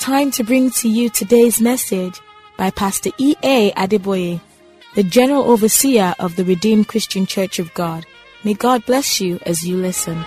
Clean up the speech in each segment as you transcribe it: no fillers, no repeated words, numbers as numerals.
time to bring to you today's message by Pastor E.A. Adeboye, the General Overseer of the Redeemed Christian Church of God. May God bless you as you listen.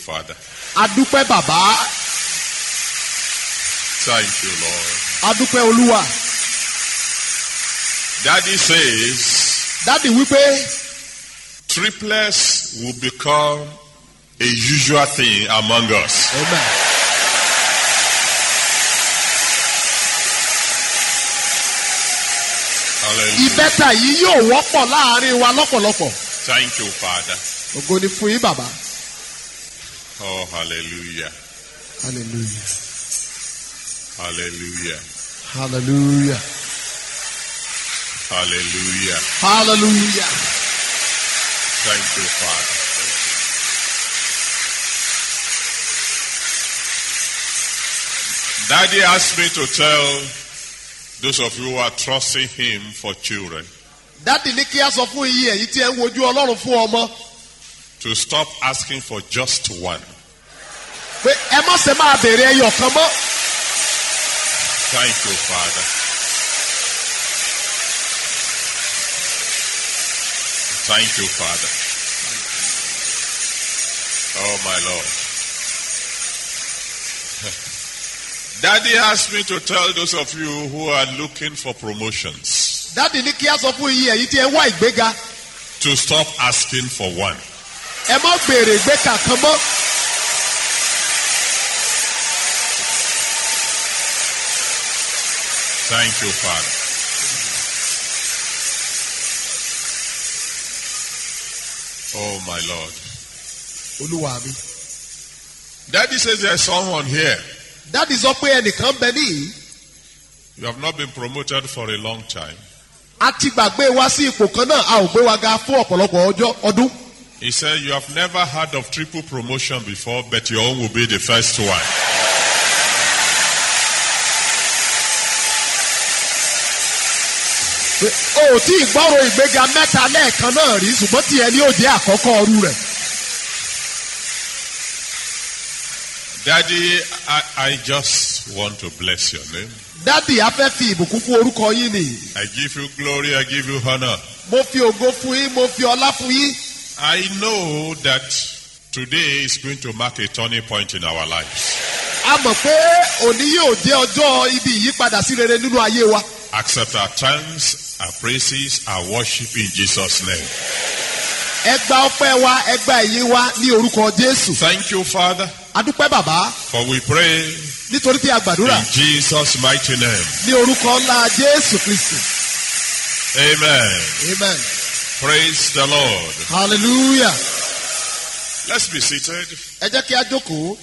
Father. Adúpẹ́ bàbá. Thank you, Lord. Adúpẹ́ Olúwa. Daddy says, Dádì wípé triplets will become a usual thing among us. amen. Hallelujah. Ìbẹ́ta yìí yóò wọ́pọ̀ láàrin wa lọ́pọ̀lọpọ̀. Thank you, Father. Ògo ni fún yín bàbá. Oh, hallelujah. Hallelujah. Hallelujah. Hallelujah. Hallelujah. Hallelujah. Thank you, Father. Daddy asked me to tell those of you who are trusting him for children Dádì ní kí a sọ fún iye èyí tí ẹ ń wojú Ọlọ́run fún ọmọ. to stop asking for just one. Pé ẹ má ṣe máa béèrè ẹyọ kan mọ́. Thank you, Father. Thank you, Father. Oh, my Lord. Daddy asked me to tell those of you who are looking for promotions Dádì ní kí a sọ fún iye èyí tí ẹ ń wá ìgbéga. to stop asking for one. Ẹ má béèrè ìgbéga kan mọ́. Thank you, Father. Oh, my Lord. Olúwa mi. Daddy says there's someone here. Dádì sọ pé ẹnìkan bẹ níyì. You have not been promoted for a long time. A ti gbàgbé wa sí ipò kan náà, a ò gbé wa ga fún ọ̀pọ̀lọpọ̀ ọdún. He said, you have never heard of triple promotion before, but your own will be the first one. O ò tí ì gbọ́rọ̀ ìgbéga mẹ́ta lẹ́ẹ̀kan náà rí, ṣùgbọ́n tí ẹni ò jẹ́ àkọ́kọ́ ọrú rẹ̀. Daddy, I just want to bless your name. Dádì a fẹ́ fi ìbùkún fún orúkọ yín ni. I give you glory, I give you honor. Mo fi ògo fún yín, mo fi ọlá fún yín. I know that today is going to mark a turning point in our lives. A mọ̀ pé òní yóò jẹ́ ọjọ́ ibi ìyípadà sí rere nínú ayé wa. Accept our thanks, our praises, our worship in Jesus' name. Ẹ gba ọpẹ́ wa, ẹ gba ìyìn wa ní orúkọ Jésù. Thank you, Father, A dúpẹ́ bàbá for we pray nítorí tí a gbàdúrà in Jesus' mighty name. ní orúkọ ńlá Jésù Kristi. Amen. Amen. Praise the Lord. Hallelujah. Let's be seated. Ẹ jẹ́ kí a jókòó.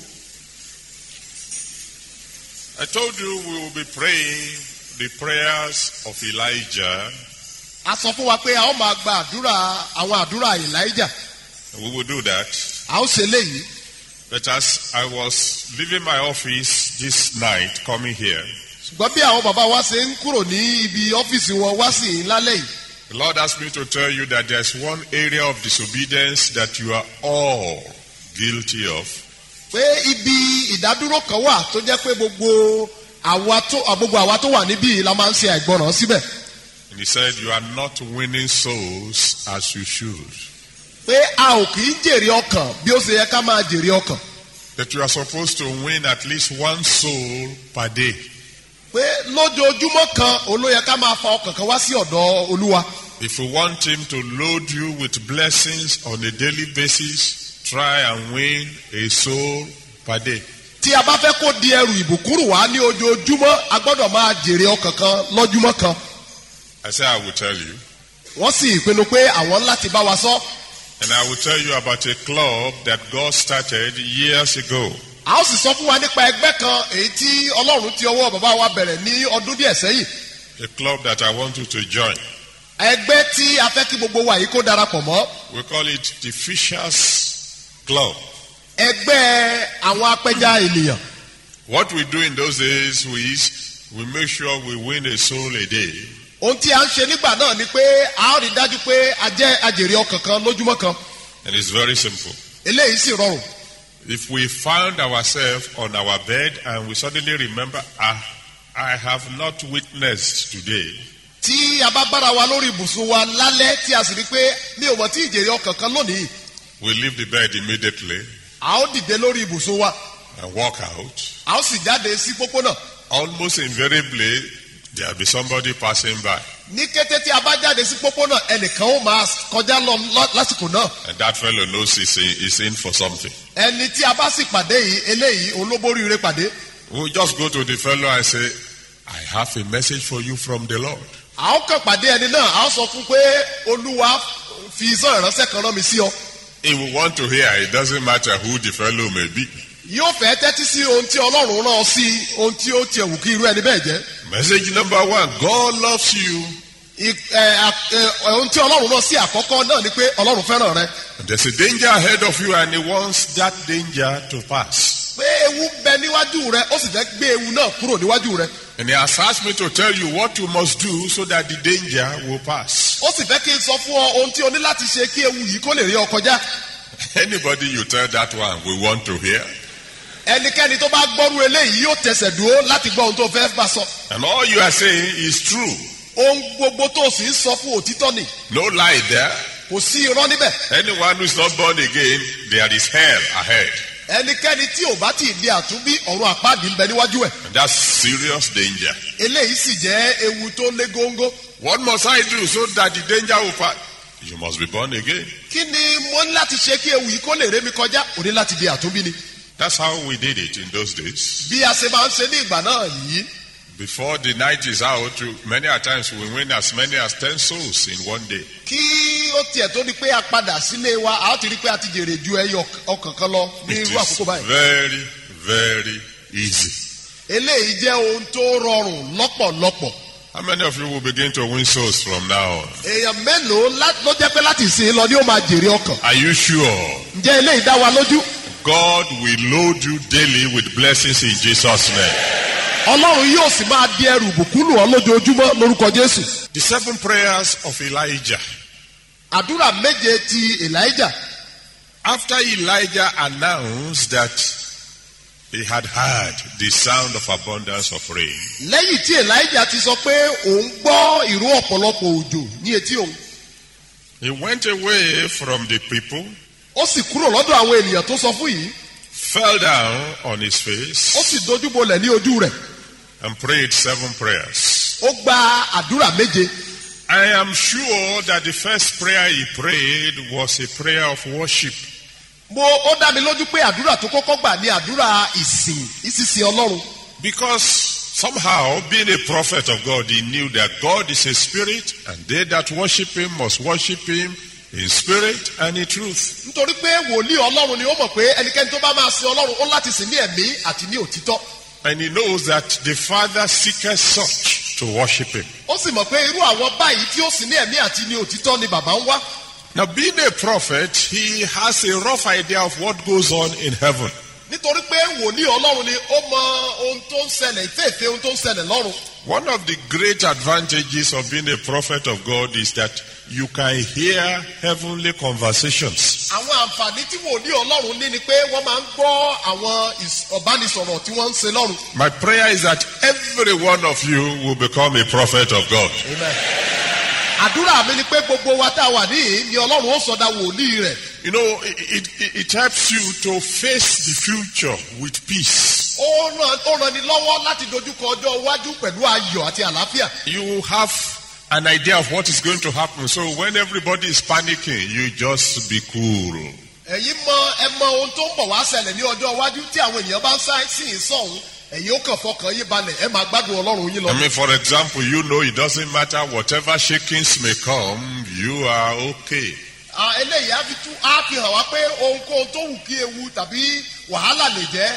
I told you we will be praying the prayers of Elijah. A sọ fún wa pé a ó máa gba àwọn àdúrà Elijah. We will do that. A ó ṣe léyìí. But as I was leaving my office this night, coming here, Ṣùgbọ́n bí àwọn bàbá wa ṣe ń kúrò ní ibi ọ́fíìsì wọn wá sí lálẹ́ yìí. the Lord asked me to tell you that there's one area of disobedience that you are all guilty of. Pé ibi ìdádúró kan wà tó jẹ́ pé gbogbo àwa tó wà níbí yìí la máa ń ṣe àìgbọràn síbẹ̀. And he said, you are not winning souls as you should. Pé a ò kì í jèrè ọkàn bí ó ṣe yẹ ká máa jèrè ọkàn. That you are supposed to win at least one soul per day. Pé lójoojúmọ́ kan òun ló yẹ ká máa fa ọkàn kan wá sí ọ̀dọ̀ Olúwa. If you want him to load you with blessings on a daily basis, try and win a soul per day. Tí a bá fẹ́ kó di ẹrù ìbùkúrù wá ní ojoojúmọ́, a gbọ́dọ̀ máa jèrè ọkàn kan lọ́júmọ́ kan. I said, I will tell you. Wọ́n sì pinnu pé àwọn láti bá wa sọ. And I will tell you about a club that God started years ago. A ó sì sọ fún wa nípa ẹgbẹ́ kan èyí tí Ọlọ́run ti ọwọ́ bàbá wa bẹ̀rẹ̀ ní ọdún díẹ̀ sẹ́yìn. A club that I want you to join. Ẹgbẹ́ tí a fẹ́ kí gbogbo wa yìí kó darapọ̀ mọ́. We call it the Fishers Club. Ẹgbẹ́ àwọn apẹja ènìyàn. What we do in those days is we make sure we win a soul a day. Ohun tí a ń ṣe nígbà náà ni pé a ó rí dájú pé a jẹ́ ajèrè ọkàn kan lójúmọ́ kan. And it's very simple. Eléyìí sì rọrùn. If we found ourselves on our bed and we suddenly remember, I have not witnessed today. Tí a bá bára wa lórí ibùsùn wa lálẹ́ tí a sì rí pé mi ò mọ̀ tí ìjèrè ọkàn kan lónìí. We leave the bed immediately. a ó dìde lórí ibùsùn wa and walk out. a ó sì jáde sí pópónà. Almost invariably, there'll be somebody passing by. ní kété tí a bá jáde sí pópónà ẹnìkan ó máa kọjá lọ lásìkò náà. And that fellow knows he's in for something. ẹni tí a bá sì pàdé yìí eléyìí olóbóríire pàdé. We'll just go to the fellow and say, I have a message for you from the Lord. a ó kàn pàdé ẹni náà a ó sọ fún pé olúwa fi iṣẹ́ ìránṣẹ́ kan rán mi sí ọ. He will want to hear. It doesn't matter who the fellow may be. yóò fẹ́ tẹ́tí sí ohun tí ọlọ́run rán ọ sí ohun tí ó tiẹ̀ wù kí irú ẹni bẹ́ẹ̀ jẹ́. Message number 1, God loves you. ohun tí ọlọ́run rán sí àkọ́kọ́ náà ni pé ọlọ́run fẹ́ràn rẹ. There's a danger ahead of you and he wants that danger to pass. pé ewu bẹ níwájú rẹ ó sì fẹ́ gbé ewu náà kúrò níwájú rẹ. And he has asked me to tell you what you must do so that the danger will pass. ó sì fẹ́ kí n sọ fún ọ ohun tí o ní láti ṣe kí ewu yìí kó lè rí ọ kọjá. Anybody you tell that one, we want to hear. ẹnikẹ́ni tó bá gbọ́rú eléyìí yóò tẹsẹ̀ dúró láti gbọ́ ohun tó fẹ́ bá sọ. And all you are saying is true. ohun gbogbo tó o sì ń sọ fún òtítọ́ ni. No lie there. kò sí irọ́ níbẹ̀. Anyone who is not born again, there is hell ahead. ẹnikẹ́ni tí ò bá tí ì di àtúnbí ọ̀run àpáàdì ń bẹ níwájú ẹ̀. And that's serious danger. eléyìí sì jẹ́ ewu tó lé góńgó. What must I do so that the danger will pass? You must be born again. kí ni mo ní láti ṣe kí ewu yìí kó lè ré mi kọjá? o ní láti di àtúnbí ni. That's how we did it in those days. bí a ṣe máa ń ṣe ní ìgbà náà yìí. Before the night is out, many a times we win as many as 10 souls in one day. kí ó tiẹ̀ tó di pé a padà sílé wa a ó ti rí pé a ti jèrè ju ẹyọ ọkàn kan lọ ní It irú àkókò is báyìí. very, very easy. eléyìí jẹ́ ohun tó rọrùn lọ́pọ̀lọpọ̀. How many of you will begin to win souls from now on? èèyàn mélòó ló jẹ́ pé láti sìn lọ ni ó máa jèrè ọkàn. Are you sure? ǹjẹ́ eléyìí dá wa lójú? God will load you daily with blessings in Jesus' name. ọlọ́run yóò sì máa di ẹrù bùkún lù ọ́ lójoojúmọ́ lórúkọ jésù. The 7 prayers of Elijah. àdúrà méje ti elijah. After Elijah announced that he had heard the sound of abundance of rain, lẹ́yìn tí elijah ti sọ pé òun gbọ́ ìró ọ̀pọ̀lọpọ̀ òjò ní etí òun. he went away from the people, ó sì kúrò lọ́dọ̀ àwọn ènìyàn tó sọ fún yìí. fell down on his face, ó sì dojúbolẹ̀ ní ojú rẹ̀. and prayed 7 prayers. ó gba àdúrà méje. I am sure that the first prayer he prayed was a prayer of worship. ó dá mi lójú pé àdúrà tó kọ́kọ́ gbà ní àdúrà ìsìn ọlọ́run. Because somehow, being a prophet of God, he knew that God is a spirit, and they that worship him must worship him in spirit and in truth. nítorí pé wòlíì ọlọ́run ni ó mọ̀ pé ẹnikẹ́ni tó bá máa sin ọlọ́run ó láti sìn ní ẹ̀mí àti ní òtítọ́. And he knows that the Father seeketh such to worship him. ó sì mọ̀ pé irú àwọn báyìí tí ó sìn ní ẹ̀mí àti ní òtítọ́ ni bàbá ń wá. Now, being a prophet, he has a rough idea of what goes on in heaven. nítorí pé wòlíì ọlọ́run ni ó mọ ohun tó ń ṣẹlẹ̀ ìfẹ́ẹ̀fẹ́ ohun tó ń ṣẹlẹ̀ lọ́run. One of the great advantages of being a prophet of God is that you can hear heavenly conversations. àwọn àǹfààní tí wòlíì ọlọ́run ní ni pé wọ́n máa ń gbọ́ àwọn ọ̀bánisọ̀rọ̀ tí wọ́n ń ṣe lọ́run. My prayer is that every one of you will become a prophet of God. Amen. àdúrà mi ni pé gbogbo wa tá a wà níhìn ni ọlọ́run ó sọdá wòlíì rẹ̀. You know, it helps you to face the future with peace. ó ràn ní lọ́wọ́ láti dojúkọ ọjọ́ iwájú pẹ̀lú ayọ̀ àti àlàáfíà. You have an idea of what is going to happen. So when everybody is panicking, you just be cool. ẹ̀yin ẹ mọ ohun tó ń bọ̀ wá ṣẹlẹ̀ ní ọjọ́ iwájú tí àwọn èèyàn bá ń sí ìsọ̀hún ẹ̀yin ó kàn fọkàn yín balẹ̀ ẹ máa gbádùn ọlọ́run yín lọ. I mean, for example, you know it doesn't matter whatever shakings may come, you are okay. eléyìí á fi hàn wá pé ohunkóhun tó wù kí ewu tàbí wàhálà lè jẹ́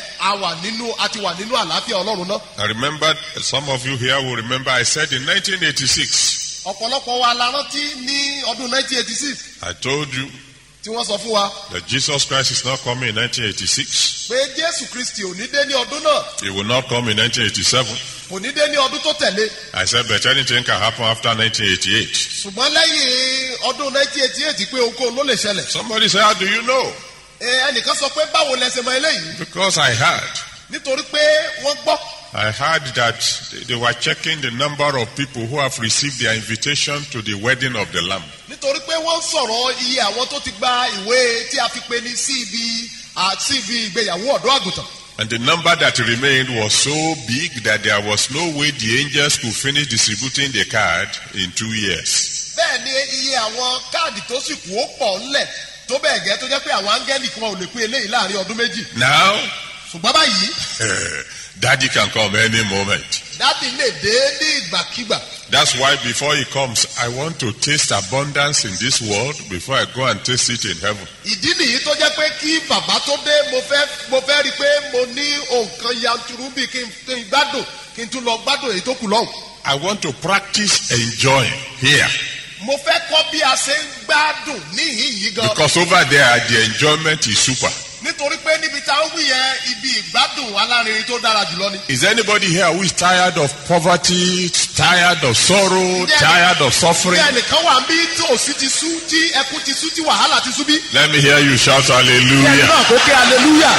a ti wà nínú àlàáfíà ọlọ́run náà. I remember, some of you here will remember, I said in 1986. ọ̀pọ̀lọpọ̀ wa la rántí ní ọdún 1986. I told you tí wọ́n sọ fún wa. that Jesus Christ is not coming in 1986. pé Jésù Kristi ò ní dé ní ọdún náà. He will not come in 1987. kò ní dé ní ọdún tó tẹ̀lé. I said, but anything can happen after 1988. ṣùgbọ́n lẹ́yìn ọdún 1988 pé ohunkóhun ló lè ṣẹlẹ̀. Somebody said, how do you know? ẹnìkan sọ pé báwo lẹ ṣe mọ eléyìí. Because I heard. nítorí pé wọ́n gbọ́. I heard that they were checking the number of people who have received their invitation to the wedding of the Lamb. nítorí pé wọ́n sọ̀rọ̀ iye àwọn tó ti gba ìwé tí a fi pe ní sí ibi àti ibi ìgbéyàwó ọ̀dọ́ àgùntàn. And the number that remained was so big that there was no way the angels could finish distributing the card in 2 years. Bẹ́ẹ̀ ni iye àwọn káàdì tó sì kú ó pọ̀ ńlẹ̀ tó bẹ́ẹ̀ gẹ́ tó jẹ́ pé àwọn áńgẹ́lì kan ò lè pín eléyìí láàrin ọdún méjì. Now, ṣùgbọ́n báyìí. Daddy can come any moment. Daddy lè dé ní ìgbàkígbà. That's why before he comes, I want to taste abundance in this world before I go and taste it in heaven. Ìdí nìyí tó jẹ́ pé kí bàbá tó dé mo fẹ́ rí i pé mo ní nǹkan yanturu bíi kí n gbádùn kí n tún lọ gbádùn èyí tó kù lọ́hùn. I want to practice enjoying here. Mo fẹ́ kọ́ bí a ṣe ń gbádùn níhìn yìí gan. Because over there the enjoyment is super. Nítorí pé níbi tá a ń wí yẹn ibi ìgbádùn alárinrin tó dára jùlọ ni. Is anybody here who is tired of poverty, tired of sorrow, tired of suffering? Bí ẹnìkan wà bí tí òṣì ti sú, tí ẹkún ti sú, tí wàhálà ti sú bí. Let me hear you shout hallelujah. Bí ẹni náà kó ké hallelujah.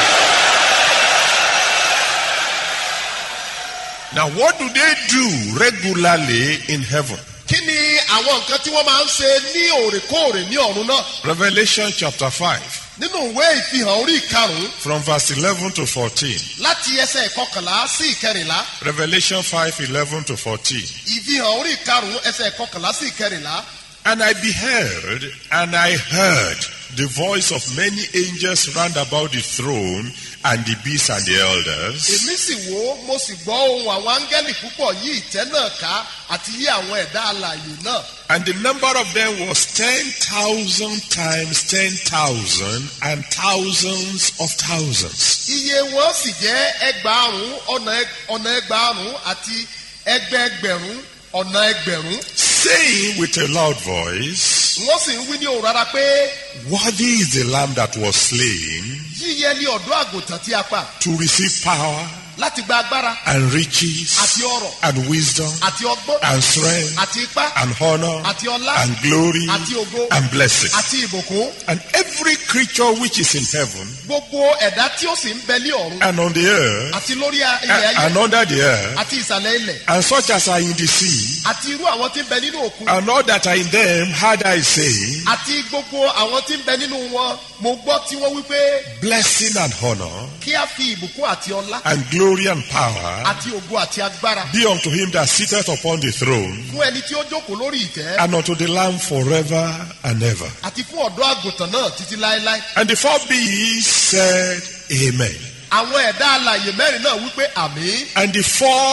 Now what do they do regularly in heaven? Kí ni àwọn nǹkan tí wọ́n máa ń ṣe ní òrèkóòrè ní ọ̀run náà? Revelation chapter 5. Nínú ìwé ìfihàn orí ìkarùn-ún. From verse 11 to 14. Láti ẹsẹ̀ ìkọkànlá sí ìkẹrìnlá. Revelation 5, 11 to 14. Ìfihàn orí ìkarùn-ún ẹsẹ̀ ìkọkànlá sí ìkẹrìnlá. And I beheld, and I heard the voice of many angels round about the throne, and the beasts and the elders. Èmi sì wò, mo sì gbọ́ ohùn àwọn áńgẹ́lì púpọ̀ yí ìtẹ́ náà ká àti yí àwọn ẹ̀dá alààyè náà. And the number of them was 10,000 times 10,000 and thousands of thousands. Iye wọn sì jẹ́ ẹgbàárùn ọ̀nà ẹgbàárùn àti ẹgbẹẹgbẹ̀rún ọ̀nà ẹgbẹ̀rún. Saying with a loud voice, wọ́n sì ń wí ní òun rárá pé, worthy is the lamb that was slain yíyẹ ní ọ̀dọ́ àgùntàn tí a pa. to receive power láti gba agbára. and riches àti ọrọ̀. and wisdom àti ọgbọ́n. and strength àti ipá. and honor àti ọlá. and glory àti ògo. and blessing. àti ìbùkún. And every creature which is in heaven gbogbo ẹ̀dá tí ó sì ń bẹ ní ọ̀run. and on the earth àti lórí ilẹ̀ ayé. and under the earth àti ìsàlẹ̀ ilẹ̀. and such as are in the sea àti irú àwọn tí ń bẹ nínú òkun. and all that are in them heard I say, àti gbogbo àwọn tí ń bẹ nínú wọn mo gbọ́ tí wọ́n wí pé. blessing and honor kí a fi ìbùkún àti ọlá. and glory and power àti ògo àti agbára. be unto him that sitteth upon the throne fún ẹni tí ó jókòó lórí ìtẹ́. and unto the Lamb forever and ever. àti fún ọ̀dọ́ àgùntàn náà títí láéláé. And the four beasts said, Amen. àwọn ẹ̀dá alààyè mẹ́rin náà wípé àmín. And the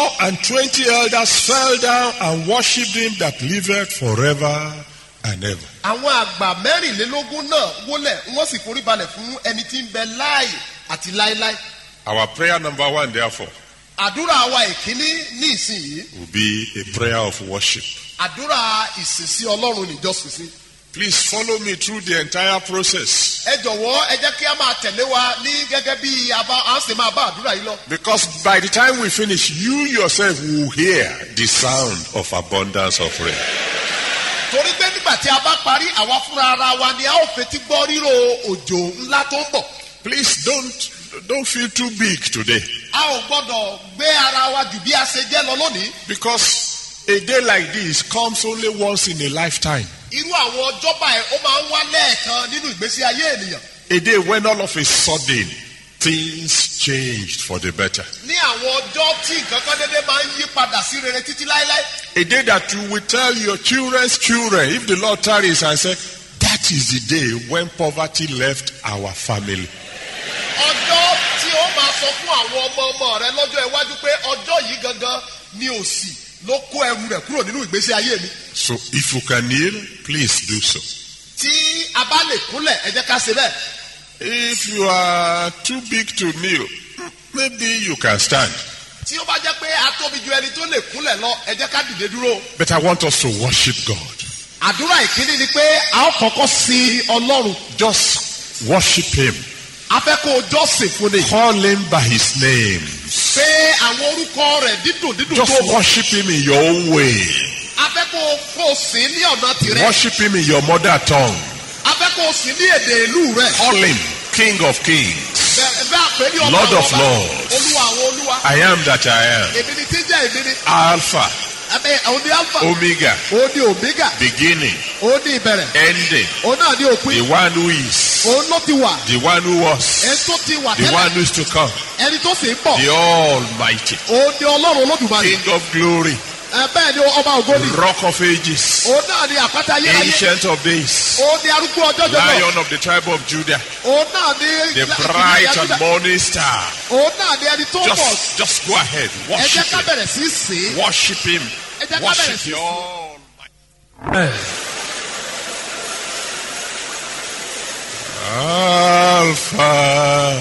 24 elders fell down and worshipped him that liveth forever and ever. àwọn àgbà mẹ́rìnlélógún náà wólẹ̀ wọ́n sì forí balẹ̀ fún ẹni tí ń bẹ láàyè àti láéláé. Our prayer number 1, therefore, àdúrà wa ìkíní ní ìsinyìí. will be a prayer of worship. àdúrà ìsìnsí ọlọ́run níjọ́sìn sí. Please follow me through the entire process. ẹ jọ̀wọ́ ẹ jẹ́ kí a máa tẹ̀lé wa ní gẹ́gẹ́ bí a sì máa bá àdúrà yìí lọ. Because by the time we finish, you yourself will hear the sound of abundance of rain. torí pé nígbà tí a bá parí àwa fúnra ara wa ni a ó fetí gbọ́ rírò òjò ńlá tó ń bọ̀. Please don't feel too big today. a ò gbọ́dọ̀ gbé ara wa jù bí a ṣe jẹ́ lọ lónìí. Because a day like this comes only once in a lifetime. irú àwọn ọjọ́ báyìí ó máa ń wá lẹ́ẹ̀kan nínú ìgbésí ayé ènìyàn. A day when all of a sudden things changed for the better. ní àwọn ọjọ́ tí nǹkan kan dédé máa ń yí padà sí rere títí láéláé. A day that you will tell your children's children, if the Lord tarries, and say, that is the day when poverty left our family. ọjọ́ tí ó máa sọ fún àwọn ọmọ rẹ lọ́jọ́ iwájú pé ọjọ́ yìí gangan ni òṣì ló kó ẹrù rẹ̀ kúrò nínú ìgbésí ayé mi. So if you can kneel, please do so. tí a bá lè kúnlẹ̀ ẹ jẹ́ ká ṣe bẹ́ẹ̀. If you are too big to kneel, maybe you can stand. tí ó bá jẹ́ pé a tóbi ju ẹni tó lè kúnlẹ̀ lọ ẹ jẹ́ ká dìde dúró. But I want us to worship God. àdúrà ìkíní ni pé a ó kọ́kọ́ sin ọlọ́run. Just worship him. a fẹ́ kó o jọ́sìn fún ni. Call him by his name. pé àwọn orúkọ rẹ̀ dídùn Just tó mọ̀. worship him in your own way. a fẹ́ kó o sìn ní ọ̀nà tìrẹ. Worship him in your mother tongue. a fẹ́ kó o sìn ní èdè ìlú rẹ̀. Call him King of Kings, bẹ́ẹ̀ àpè ní ọba Lord of ọba. Lords. olúwa àwọn olúwa. I am that I am. èmi ni tí ń jẹ́ èmi ni. Alpha, òun ni alpha. Omega, òun ni omega. beginning, òun ni ìbẹ̀rẹ̀. ending, òun náà ni the òpin. one who is, òun ló ti wà. the one who was, ẹni tó ti wà the one tẹ́lẹ̀. who is to come, ẹni tó sì ń bọ̀. the Almighty, òun ni ọlọ́run olódùmarè. King of glory, bẹ́ẹ̀ ni ọba ògo ni. Rock of ages, òun náà ni àpáta ayérayé. Ancient of days, òun ni arúgbó ọjọ́ jọjọ. Lion of the tribe of Judah, òun náà ni. the bright and morning star. òun náà ni ẹni tó ń bọ̀. Just go ahead, ẹ worship jẹ́ ká him, bẹ̀rẹ̀ sí í sìn ín. worship him, ẹ jẹ́ ká bẹ̀rẹ̀ worship sí í the sìn ín. Almighty. Alpha,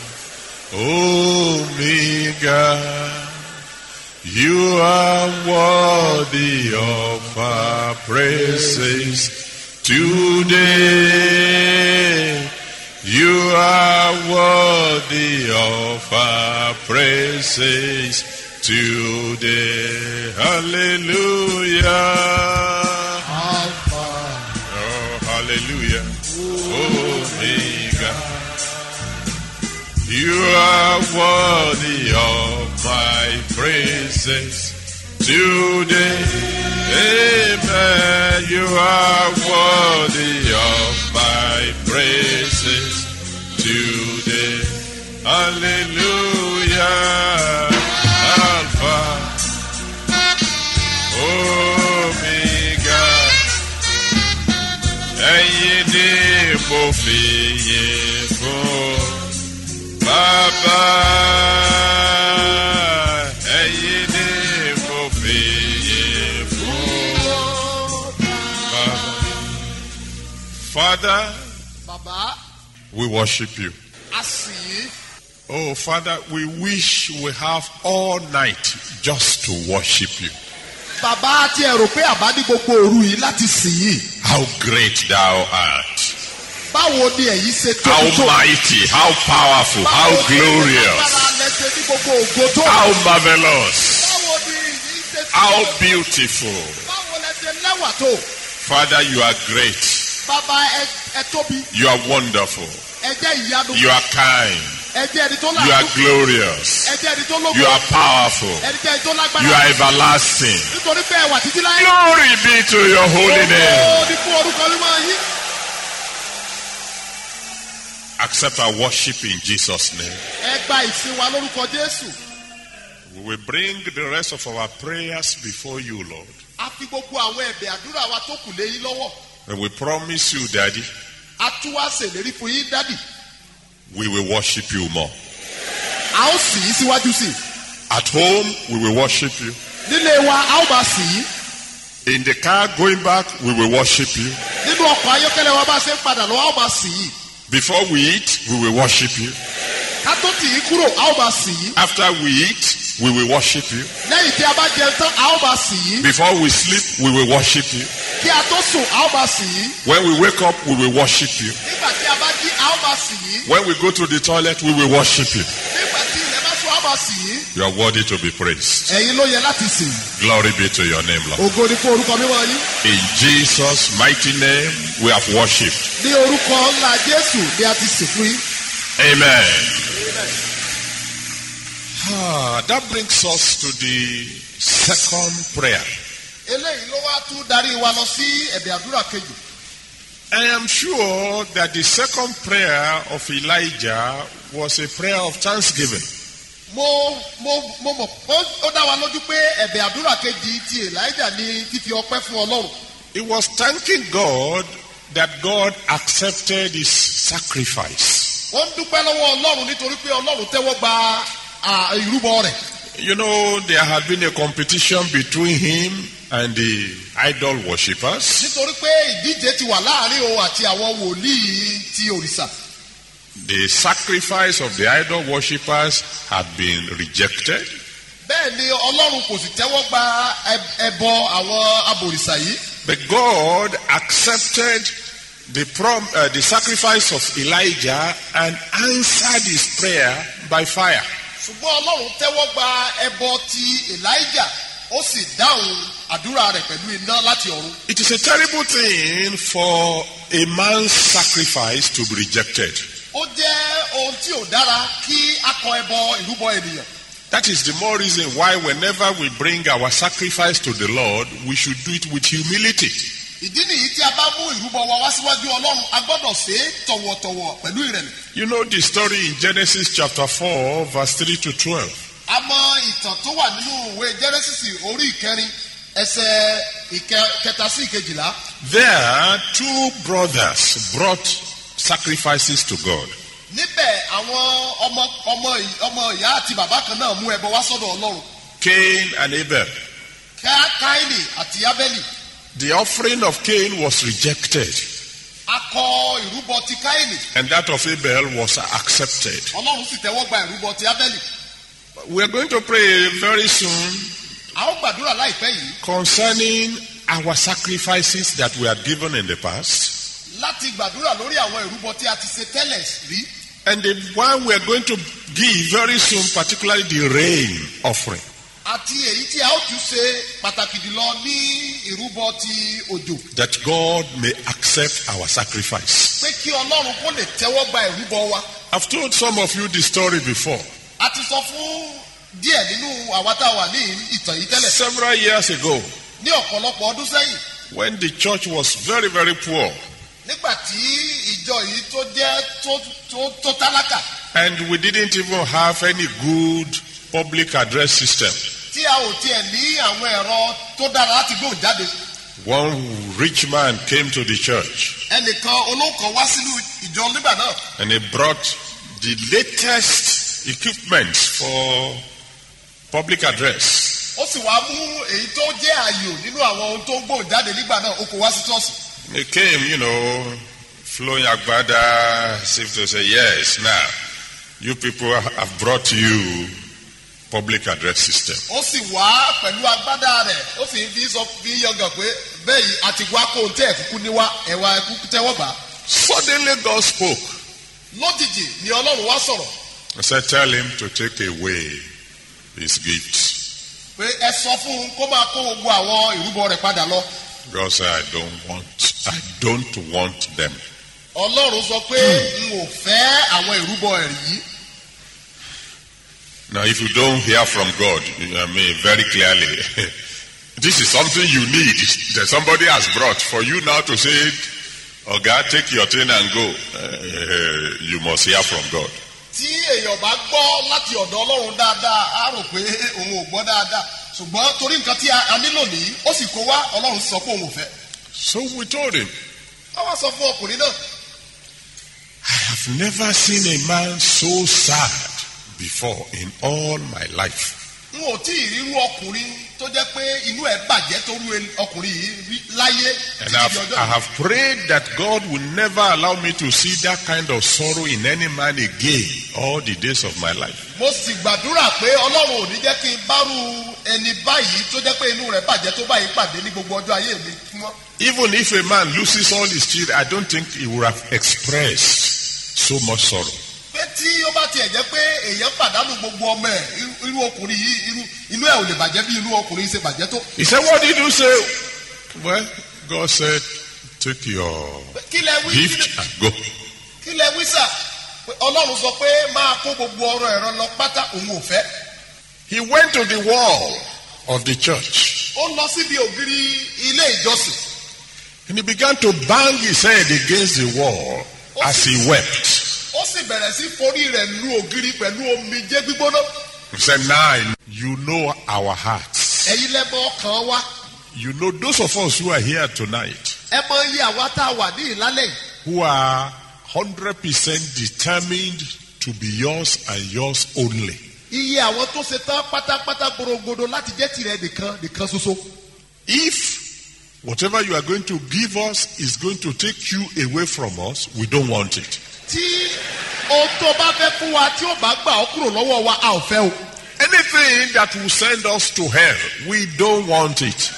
Omega, you are worthy of our praises today. You are worthy of our praises today. Hallelujah. Oh, hallelujah. Omega. You are worthy of my praises today. Amen. You are worthy of my praises today. Hallelujah. Alpha, Omega. Ẹ̀yin ni mo fi yìn fún Baba. Ẹ̀yin ni mo fi yìn fún Baba. Father, Bàbá, we worship you. a sì yín. Oh, Father, we wish we have all night just to worship you. Bàbá àti ẹ̀rọ pé àbá ní gbogbo òru yìí láti sìn yìí. How great thou art. Báwo ni èyí ṣe tó How tó? mighty, how powerful, how glorious, Báwo ni lẹ́sẹ̀ ní gbogbo ògo tó? how marvelous, Báwo ni èyí ṣe tó? how beautiful. Báwo lẹ́sẹ̀ lẹ́wà tó? Father, you are great. Bàbá ẹ tóbi. You are wonderful. Ẹ jẹ́ ìyanu. You are kind. Ẹ jẹ́ ẹni tó You are láàánú. glorious. Ẹ jẹ́ ẹni tó lógo. You are powerful. Ẹni jẹ́ ẹni tó lágbára. You are everlasting. Nítorí pé ẹ wà títí láyé. Glory be to your holy name. Ó ní fún orúkọ mímọ́ yín. Accept our worship in Jesus' name. Ẹ gba ìsìn wa lórúkọ Jésù. We will bring the rest of our prayers before you, Lord. A fi gbogbo àwọn ẹ̀bẹ̀ àdúrà wa tó kù lé yín lọ́wọ́. And we promise you, Daddy, A tún wá ṣèlérí fún yín dádì. we will worship you more. A ó sìn yín síwájú sí i. At home, we will worship you. Nílé wa, a ó máa sìn yín. In the car going back, we will worship you. Nínú ọkọ̀ ayọ́kẹ́lẹ́ wa bá ṣe ń padà lọ, a ó máa sìn yín. Before we eat, we will worship you. Ká tó tì í kúrò, a ó máa sìn yín. After we eat, we will worship you. Lẹ́yìn tí a bá jẹun tán, a ó máa sìn yín. Before we sleep, we will worship you. Kí a tó sùn, a ó máa sìn yín. When we wake up, we will worship you. Nígbà tí a bá jí, a ó máa sìn yín. When we go to the toilet, we will worship you. Nígbà tí ilẹ̀ bá sùn, a ó máa sìn yín. You are worthy to be praised. Ẹ̀yin ló yẹ láti sìn. Glory be to your name, Lord. Ògo ni fún orúkọ mímọ́ yín. In Jesus' mighty name, we have worshipped. Ní orúkọ ńlá Jésù ni a ti sìn fún yín. Amen. That brings us to the second prayer. Eléyìí ló wá tún darí wa lọ sí ẹ̀bẹ̀ àdúrà kejì. I am sure that the second prayer of Elijah was a prayer of thanksgiving. Mo mọ̀ ó dá wa lójú pé ẹ̀bẹ̀ àdúrà kejì ti Elijah ní fífi ọpẹ́ fún Ọlọ́run. He was thanking God that God accepted his sacrifice. Ó ń dúpẹ́ lọ́wọ́ Ọlọ́run nítorí pé Ọlọ́run tẹ́wọ́ gba ìrúbọ rẹ̀. You know, there had been a competition between him and the idol worshippers. Nítorí pé ìdíje ti wà láàrin òun àti àwọn wòlíì ti òrìṣà. The sacrifice of the idol worshippers had been rejected. Bẹ́ẹ̀ ni Ọlọ́run kò sì tẹ́wọ́ gba ẹbọ àwọn abòrìṣà yìí. But God accepted the sacrifice of Elijah and answered his prayer by fire. Ṣùgbọ́n Ọlọ́run tẹ́wọ́ gba ẹbọ ti Elijah, ó sì dáhùn àdúrà rẹ̀ pẹ̀lú iná láti ọ̀run. It is a terrible thing for a man's sacrifice to be rejected. Ó jẹ́ ohun tí ò dára kí a kọ ẹbọ ìrúbọ ènìyàn. That is the more reason why whenever we bring our sacrifice to the Lord, we should do it with humility. ìdí nìyí tí a bá mú ìrúbọ wa wá síwájú ọlọ́run a gbọ́dọ̀ ṣe é tọ̀wọ̀tọ̀wọ̀ pẹ̀lú ìrẹ̀lẹ̀. You know the story in Genesis chapter 4, verse 3 to 12. a mọ ìtàn tó wà nínú ìwé Genesis orí ìkẹrin ẹsẹ̀ kẹta sí ìkejìlá. There, two brothers brought sacrifices to God. níbẹ̀ àwọn ọmọ ìyá àti bàbá kan náà mú ẹbọ wá sọ́dọ̀ ọlọ́run. Cain and Abel. Káínì àti Ábẹ́lì. The offering of Cain was rejected, a kọ ìrúbọ ti Káínì. and that of Abel was accepted. ọlọ́run sì tẹ́wọ́ gba ìrúbọ ti Ábẹ́lì. We are going to pray very soon a ó gbàdúrà láìpẹ́ yìí concerning our sacrifices that we had given in the past, láti gbàdúrà lórí àwọn ìrúbọ tí a ti ṣe tẹ́lẹ̀ rí. and the one we are going to give very soon, particularly the rain offering. àti èyí tí a ó tún ṣe pàtàkì jùlọ ní ìrúbọ ti òjò. That God may accept our sacrifice. pé kí ọlọ́run kó lè tẹ́wọ́ gba ìrúbọ wa. I've told some of you the story before. a ti sọ fún díẹ̀ nínú àwa tá a wà ní ìtàn yìí tẹ́lẹ̀. Several years ago, ní ọ̀pọ̀lọpọ̀ ọdún sẹ́yìn when the church was very, very poor, nígbà tí ìjọ yìí tó jẹ́ tó tálákà and we didn't even have any good public address system. tí a ò tiẹ̀ ní àwọn ẹ̀rọ tó dára láti gbóhùn jáde. One rich man came to the church ẹnìkan olóńkan wá sínú ìjọ nígbà náà. and he brought the latest equipment for public address. ó sì wá mú èyí tó jẹ́ ààyò nínú àwọn ohun tó ń gbóhùn jáde nígbà náà ó kó wá sí ṣọ́ọ̀ṣì. He came, flowing agbada, as if to say, yes, now, you people have brought you public address system. ó sì wá pẹ̀lú agbádá rẹ̀ ó sì fi yangàn pé bẹ́ẹ̀ yìí àti wá kó ohun tẹ́ ẹ̀ kúkú níwá ẹ̀wà ẹ̀kú tẹ́wọ́ gbà. Suddenly God spoke. lójijì ni ọlọ́run wá sọ̀rọ̀. I said, tell him to take away his gifts. pé ẹ sọ fún un kó máa kó gbogbo àwọn ìrúbọ rẹ̀ padà lọ. God said, I don't want them. ọlọ́run sọ pé n ò fẹ́ àwọn ìrúbọ ẹ̀rí yìí. Now, if you don't hear from God, very clearly, this is something you need that somebody has brought for you now to say, oh God, take your thing and go. You must hear from God. tí èèyàn bá gbọ́ láti ọ̀dọ̀ ọlọ́run dáadáa á rò pé òun ò gbọ́ dáadáa ṣùgbọ́n torí nǹkan tí a nílò nìyí ó sì kó wá ọlọ́run sọ pé òun ò fẹ́. So we told him, a wá sọ fún ọkùnrin náà. I have never seen a man so sad before in all my life. n ò tí ì rírú ọkùnrin tó jẹ́ pé inú ẹ̀ bàjẹ́ tó rú ọkùnrin yìí láyé. And I have prayed that God will never allow me to see that kind of sorrow in any man again all the days of my life. mo sì gbàdúrà pé ọlọ́run ò ní jẹ́ kí n bárù ẹni báyìí tó jẹ́ pé inú rẹ̀ bàjẹ́ tó báyìí pàdé ní gbogbo ọjọ́ ayé mi mọ́. Even if a man loses all his children, I don't think he would have expressed so much sorrow. pé tí ó bá tiẹ̀ jẹ́ pé èèyàn pàdánù gbogbo ọmọ ẹ̀ irú ọkùnrin yìí inú ẹ̀ ò lè bàjẹ́ bí irú ọkùnrin ṣe bàjẹ́ tó. He said, what did you say? Well, God said, take your gift and go. kí lẹ wí sà ọlọ́run sọ pé máa kó gbogbo ọrọ̀ ẹ̀rọ lọ pátá òun ò fẹ́. He went to the wall of the church ó lọ síbi ògiri ilé ìjọsìn. and he began to bang his head against the wall as he wept. ó sì bẹ̀rẹ̀ sí forí rẹ̀ lu ògiri pẹ̀lú omijé gbígbóná. He said, now you know our hearts. ẹ̀yin lẹ́mọ̀ ọkàn wa. You know those of us who are here tonight ẹ mọ iye àwa tá a wà ní ìlálẹ̀. who are 100% determined to be yours and yours only. iye àwọn tó ṣe tán pátápátá gbòrògbòdò láti jẹ́ tirẹ̀ nìkan ṣoṣo. If whatever you are going to give us is going to take you away from us, we don't want it. tí ohun tó bá fẹ́ fún wa tí ó bá gbà ọ́ kúrò lọ́wọ́ wa a ò fẹ́ o. Anything that will send us to hell, we don't want it.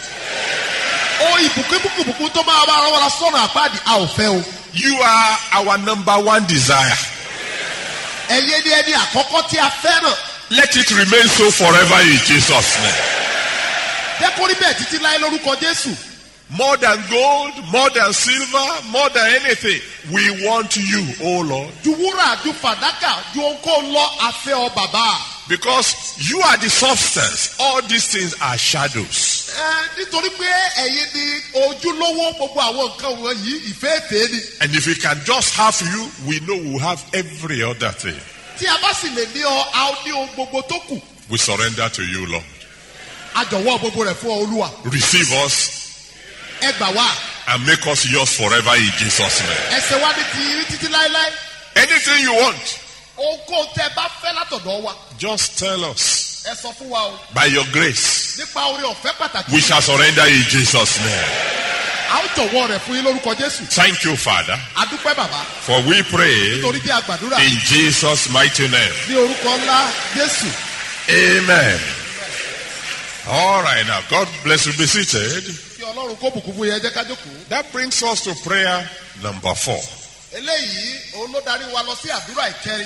ìbùkún tó máa bá ara wa sọ̀rọ̀ àpáàdì a ò fẹ́ o. You are our number one desire. ẹ̀yin ni ẹni àkọ́kọ́ tí a fẹ́ràn. Let it remain so forever in Jesus' name. jẹ́ kó rí bẹ́ẹ̀ títí láé lórúkọ Jésù. More than gold, more than silver, more than anything, we want you, oh Lord. ju wúrà ju fàdákà ju ohunkóhun lọ afẹ́ ọ bàbá. Because you are the substance. All these things are shadows. nítorí pé ẹ̀yin ni ojúlówó gbogbo àwọn nǹkan wọ̀nyí ìfẹ́ ètè ni. And if we can just have you, we know we'll have every other thing. Tí a bá sì lè ní ọ, a ó ní ohun gbogbo tó kù. We surrender to you, Lord. A jọ̀wọ́ gbogbo rẹ̀ fún ọ Olúwa. Receive us Ẹ gbà wá. and make us yours forever in Jesus' name. Ẹ ṣe wá ní ti títí láéláé. Anything you want, Ohunkóhun tẹ́ bá fẹ́ látọ̀dọ̀ wa. just tell us. Ẹ sọ fún wa o. By your grace, Nípa oore ọ̀fẹ́ pàtàkì. we shall surrender in Jesus' name. A ó jọ̀wọ́ rẹ̀ fún yín lórúkọ Jésù. Thank you, Father, A dúpẹ́ bàbá. for we pray Nítorí tí a gbàdúrà. in Jesus' mighty name. Ní orúkọ ńlá Jésù. Amen. All right, now, God bless you. Be seated. Kí Ọlọ́run kó bùkún fún yẹn jẹ́ ká jókòó. That brings us to prayer number 4. Eléyìí òun ló darí wa lọ sí àdúrà ìkẹrin.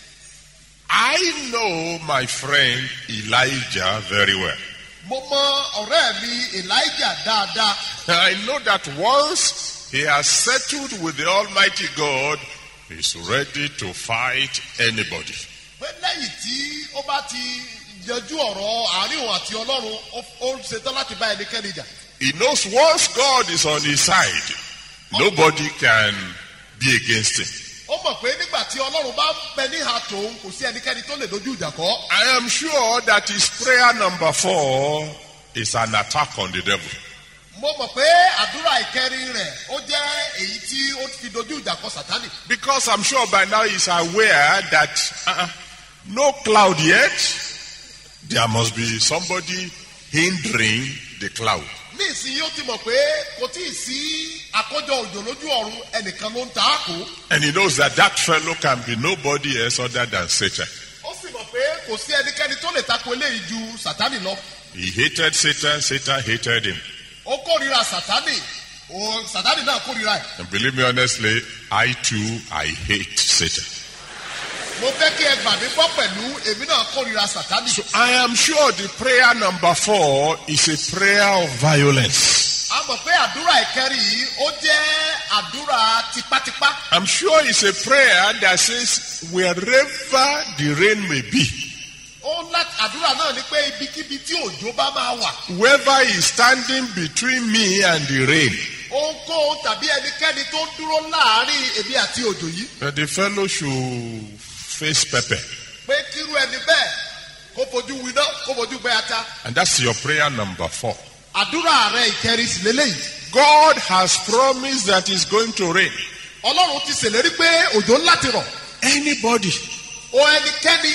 I know my friend Elijah very well. Mo mọ ọ̀rẹ́ mi Elijah dáadáa. I know that once he has settled with the Almighty God, he's ready to fight anybody. Pé lẹ́yìn tí ó bá ti yanjú ọ̀rọ̀ àárín òun àti Ọlọ́run, ó ṣetán láti bá ẹnikẹ́ni jà. He knows once God is on his side, nobody can be against him. Ó mọ̀ pé nígbà tí Ọlọ́run bá bẹ níhà tòun, kò sí ẹnikẹ́ni tó lè dojú ìjà kọ. I am sure that his prayer number 4 is an attack on the devil. Mo mọ̀ pé àdúrà ìkẹrin rẹ̀ ó jẹ́ èyí tí ó fi dojú ìjà kọ Sátánì. Because I'm sure by now he's aware that no cloud yet. There must be somebody hindering the cloud. Ní ìsinyìí ó ti mọ̀ pé kò tí ì sí àkójọ òjò lójú ọ̀run, ẹnìkan ló ń ta á kó. And he knows that that fellow can be nobody else other than Satan. Ó sì mọ̀ pé kò sí ẹnikẹ́ni tó lè tako eléyìí ju Sátánì lọ. He hated Satan, Satan hated him. Ó kórìíra Sátánì, Sátánì náà kórìíra ẹ̀. And believe me honestly, I too, I hate Satan. Mo fẹ́ kí ẹ gbà mí gbọ́ pẹ̀lú èmi náà kórìíra Sátánì. So I am sure the prayer number 4 is a prayer of violence. A mọ̀ pé àdúrà ìkẹrin yìí ó jẹ́ àdúrà tipátipá. I'm sure it's a prayer that says, wherever the rain may be, Àdúrà náà ni pé ibikíbi tí òjò bá máa wà. whoever is standing between me and the rain, Ohunkóhun tàbí ẹnikẹ́ni tó dúró láàárín èmi àti òjò yìí. that the fellow should face pepper. Pé kírú ẹni bẹ́ẹ̀ kó fojú winá, kó fojú gbé ata. And that's your prayer number 4. Àdúrà rẹ̀ ìkẹrin sì lélẹ́yìí. God has promised that it's going to rain. Ọlọ́run ti ṣèlérí pé òjò ńlá ti rọ̀. Anybody, O ẹnikẹ́ni,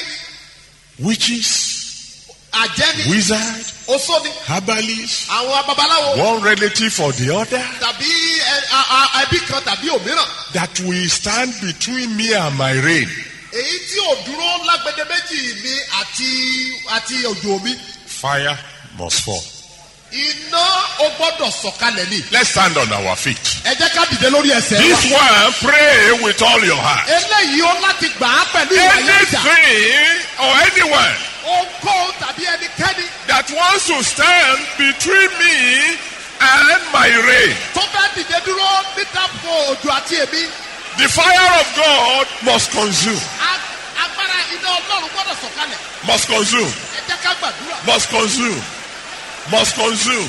witches, àjẹ́ni, wizard, oṣóni, herbalists, àwọn babaláwo one relative or the other, tàbí ẹbí kan tàbí òmíràn. that will stand between me and my rain. Èyí tí ò dúró lágbede méjì mi àti òjò mi. Fire must fall. Iná ó gbọ́dọ̀ sọ̀kalẹ̀ ni. Let's stand on our feet. Ẹ jẹ́ ká dìde lórí ẹsẹ̀ wa. This one, pray with all your heart. Eléyìí ó láti gbà á pẹ̀lú ìwà yẹn jà. Anything or anyone Ohunkóhun tàbí ẹnikẹ́ni that wants to stand between me and my rain, tó fẹ́ dìde dúró níta fún òjò àti èmi. the fire of God must consume. Agbára iná Ọlọ́run gbọ́dọ̀ sọ̀kalẹ̀. Must consume. Ẹ jẹ́ ká gbàdúrà. Must consume. Must consume.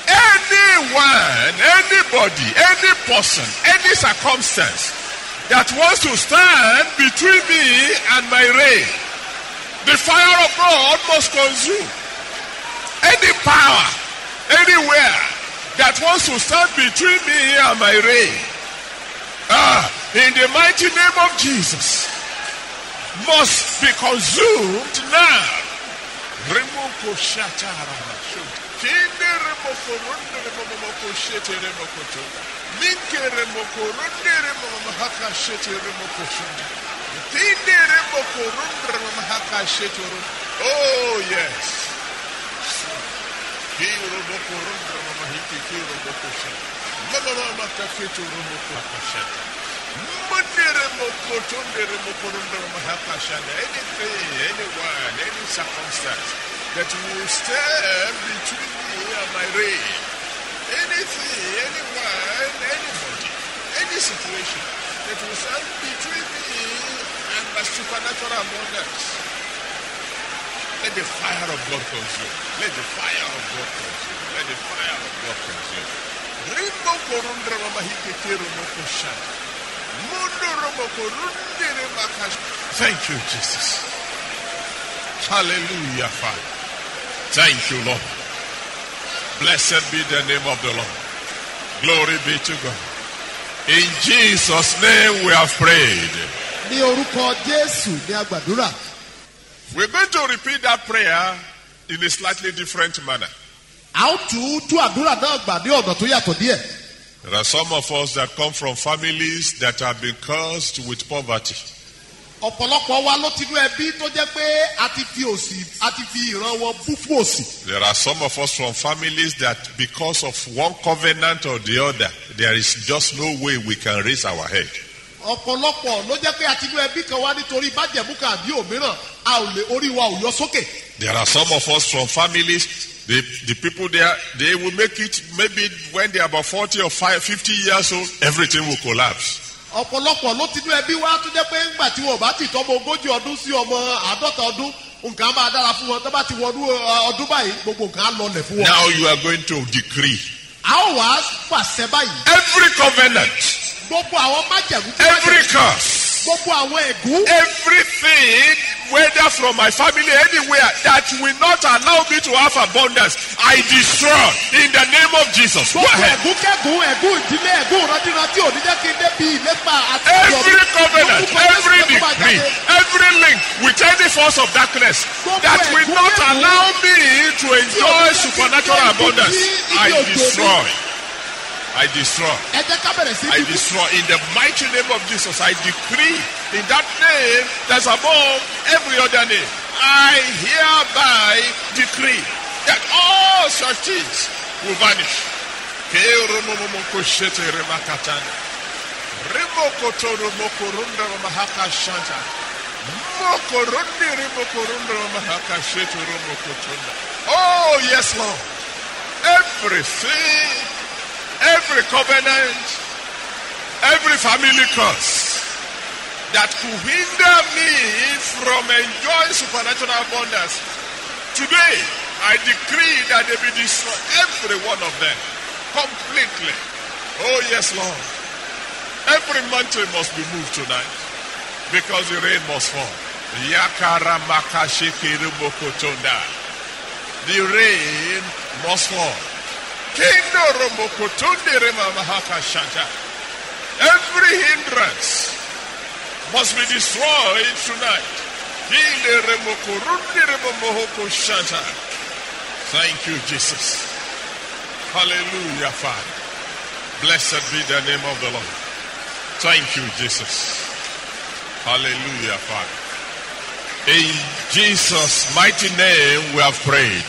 Anyone, anybody, any person, any circumstance that wants to stand between me and my rain, the fire of God must consume. Any power, anywhere that wants to stand between me and my rain, in the mighty name of Jesus, must be consumed now. Remoko shatara. Kinde remoko runde remoko shete remoko to. Minke remoko runde remoko haka shete remoko shunde. Kinde remoko runde remoko haka shete remoko. Oh yes. Kiro remoko runde remoko hiki kiro remoko shete. Mama mama kafeto remoko haka shete. Munde remoko tunde remoko runde remoko haka shete. Anything, anyone, any circumstance that will stand between me and my rain. Anything, anyone, anybody, any situation that will stand between me and my supernatural abundance. Let the fire of God consume. Let the fire of God consume. Let the Thank you, Jesus. Hallelujah, Father. Thank you, Lord. Blessed be the name of the Lord. Glory be to God. In Jesus' name we have prayed. Ní orúkọ Jésù ní a gbàdúrà. We're going to repeat that prayer in a slightly different manner. A ó tú àdúrà náà gbà ní ọ̀nà tó yàtọ̀ díẹ̀. There are some of us that come from families that have been cursed with poverty. Ọ̀pọ̀lọpọ̀ wa ló ti ní ẹbí tó jẹ́ pé a ti fi ìran wọn bú fún òṣì. There are some of us from families that because of one covenant or the other, there is just no way we can raise our head. Ọ̀pọ̀lọpọ̀ ló jẹ́ pé a ti ní ẹbí kan wá nítorí májẹ̀mú kan àbí òmíràn orí wa ò yọ sókè. There are some of us from families, the people there, they will make it maybe when they are about 40 or 50 years old, everything will collapse. Ọ̀pọ̀lọpọ̀ ló ti ní ẹbí wá tó jẹ́ pé ńgbà tí wọn ò bá ti tọ́mọ 40 ọdún sí ọmọ 50 ọdún nǹkan máa dára fún wọn tó bá ti wọnú ọdún báyìí gbogbo nǹkan á lọlẹ̀ fún wọn. Now you are going to decree. A ó wá pàṣẹ báyìí. Every covenant. Gbogbo àwọn májẹ̀mú. Every curse. Gbogbo àwọn ègún. Everything, whether from my family, anywhere, that will not allow me to have abundance, I destroy in the name of Jesus. Go ahead. Gbogbo ègún ìdílé ègún ìrántí ò ní jẹ́ kí n débi ìlépa àti ìjọba. Every covenant, every decree, every link with any force of darkness that will not allow me to enjoy supernatural abundance, I destroy. I destroy. I destroy in the mighty name of Jesus. I decree in that name that's above every other name. I hereby decree that all such things will vanish. Oh yes, Lord. Everything, every covenant, every family curse that could hinder me from enjoying supernatural abundance, today I decree that they be destroyed, every one of them, completely. Oh yes, Lord. Every mountain must be moved tonight because the rain must fall. The rain must fall. Every hindrance must be destroyed tonight. Thank you, Jesus. Hallelujah, Father. Blessed be the name of the Lord. Thank you, Jesus. Hallelujah, Father. In Jesus' mighty name we have prayed.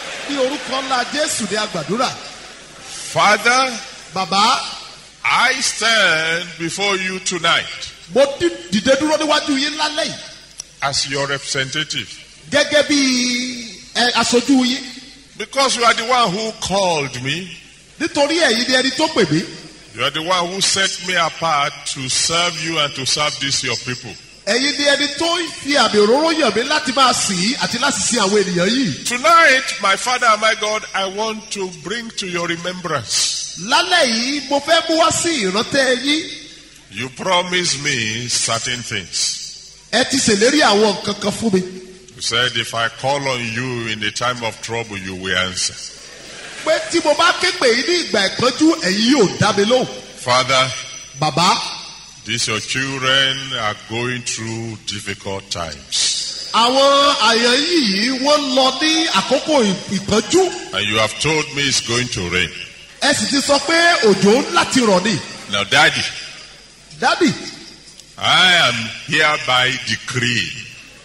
Father, Baba, I stand before you tonight as your representative. Because you are the one who called me. You are the one who set me apart to serve you and to serve these your people. Tonight, my Father and my God, I want to bring to your remembrance. You promised me certain things. You said if I call on you in the time of trouble, you will answer. Father, Baba, these your children are going through difficult times. And you have told me it's going to rain. Now, Daddy, I am hereby decreeing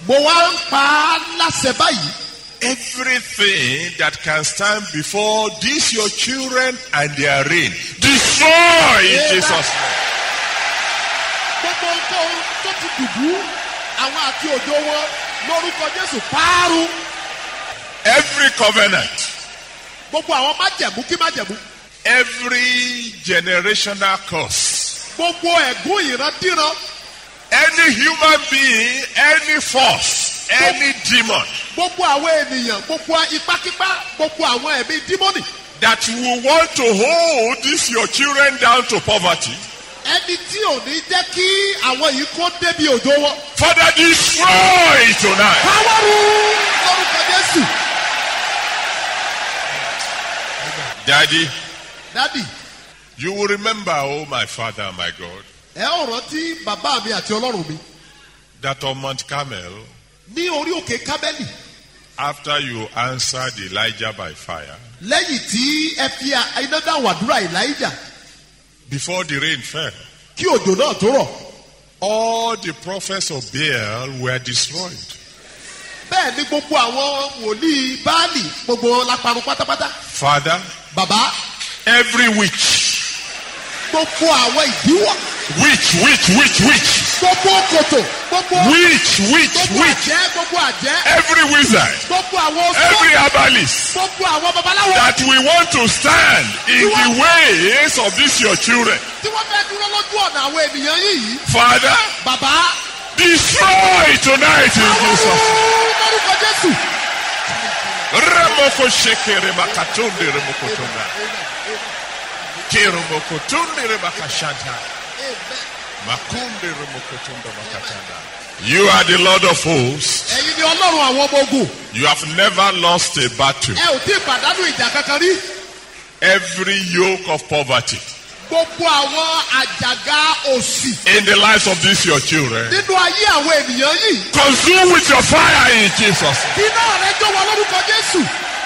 everything that can stand before these your children and their reign, destroy in Jesus' name. Every covenant, every generational curse, any human being, any force, any demon that will want to hold these your children down to poverty. ẹni tí ò ní jẹ́ kí àwọn yìí kó débi òjò wọn. Father, destroy it tonight. Káwọ́rù lórúkọ Jésù. Daddy, Dádì, you will remember, oh my Father and my God, ẹ ò rántí bàbá mi àti Ọlọ́run mi that on Mount Carmel, ní orí òkè Kámẹ́lì after you answered Elijah by fire, lẹ́yìn tí ẹ fi iná dáhùn àdúrà Èlíjà before the rain fell, kí òjò náà tó rọ̀. all the prophets of Baal were destroyed. Bẹ́ẹ̀ ni gbogbo àwọn wòlíì Báálì gbogbo wọn la parun pátápátá. Father, Bàbá, every witch, gbogbo àwọn ìdíwọ́, witch, gbogbo kòtò, gbogbo àjẹ́, gbogbo àjẹ́, every wizard, gbogbo àwọn every oṣó, herbalist, gbogbo àwọn babaláwo that we want to stand in the ways of these your children. tí wọ́n fẹ́ dúró lójú ọ̀nà àwọn ènìyàn yìí. Father, Bàbá, destroy tonight in Jesus. lórúkọ Jésù. Ramoko shekere makatunde remokotonda. Keromokotunde remakashanta. Makunde remokotonda makatanda. You are the Lord of hosts. Ẹ̀yin ni Ọlọ́run àwọn ọmọ ogun. You have never lost a battle. Ẹ ò tí ì pàdánù ìjà kankan rí. Every yoke of poverty Gbogbo àwọn àjàgà òṣì in the lives of these your children, nínú ayé àwọn ènìyàn yìí. consume with your fire in Jesus. Iná rẹ̀ jó wọn lórúkọ Jésù.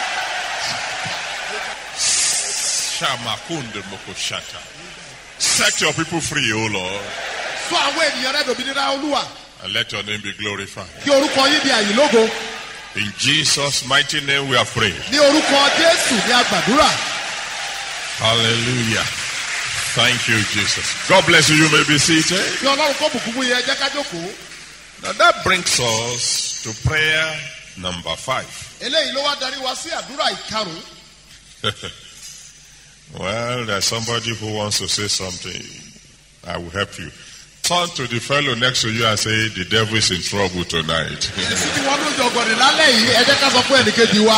Shamakunde mokoshata. Set your people free, O Lord, Sọ àwọn ènìyàn rẹ̀ dòmìnira Olúwa. and let your name be glorified. Kí orúkọ yín di àyìnlógo. In Jesus' mighty name we are praying. Ní orúkọ Jésù ní agbàdúrà. Hallelujah. Thank you, Jesus. God bless you. You may be seated. Kí Ọlọ́run kó bùkún fún yín, ẹ jẹ́ ká jókòó. Now that brings us to prayer number 5. Eléyìí ló wá darí wa sí àdúrà ìkarùn-ún. Well, there's somebody who wants to say something. I will help you. Turn to the fellow next to you and say, the devil is in trouble tonight. Èsì tí wọ́n ló jọ gọ̀dì lálẹ́ yìí, ẹ jẹ́ ká sọ fún ẹnìkejì wa.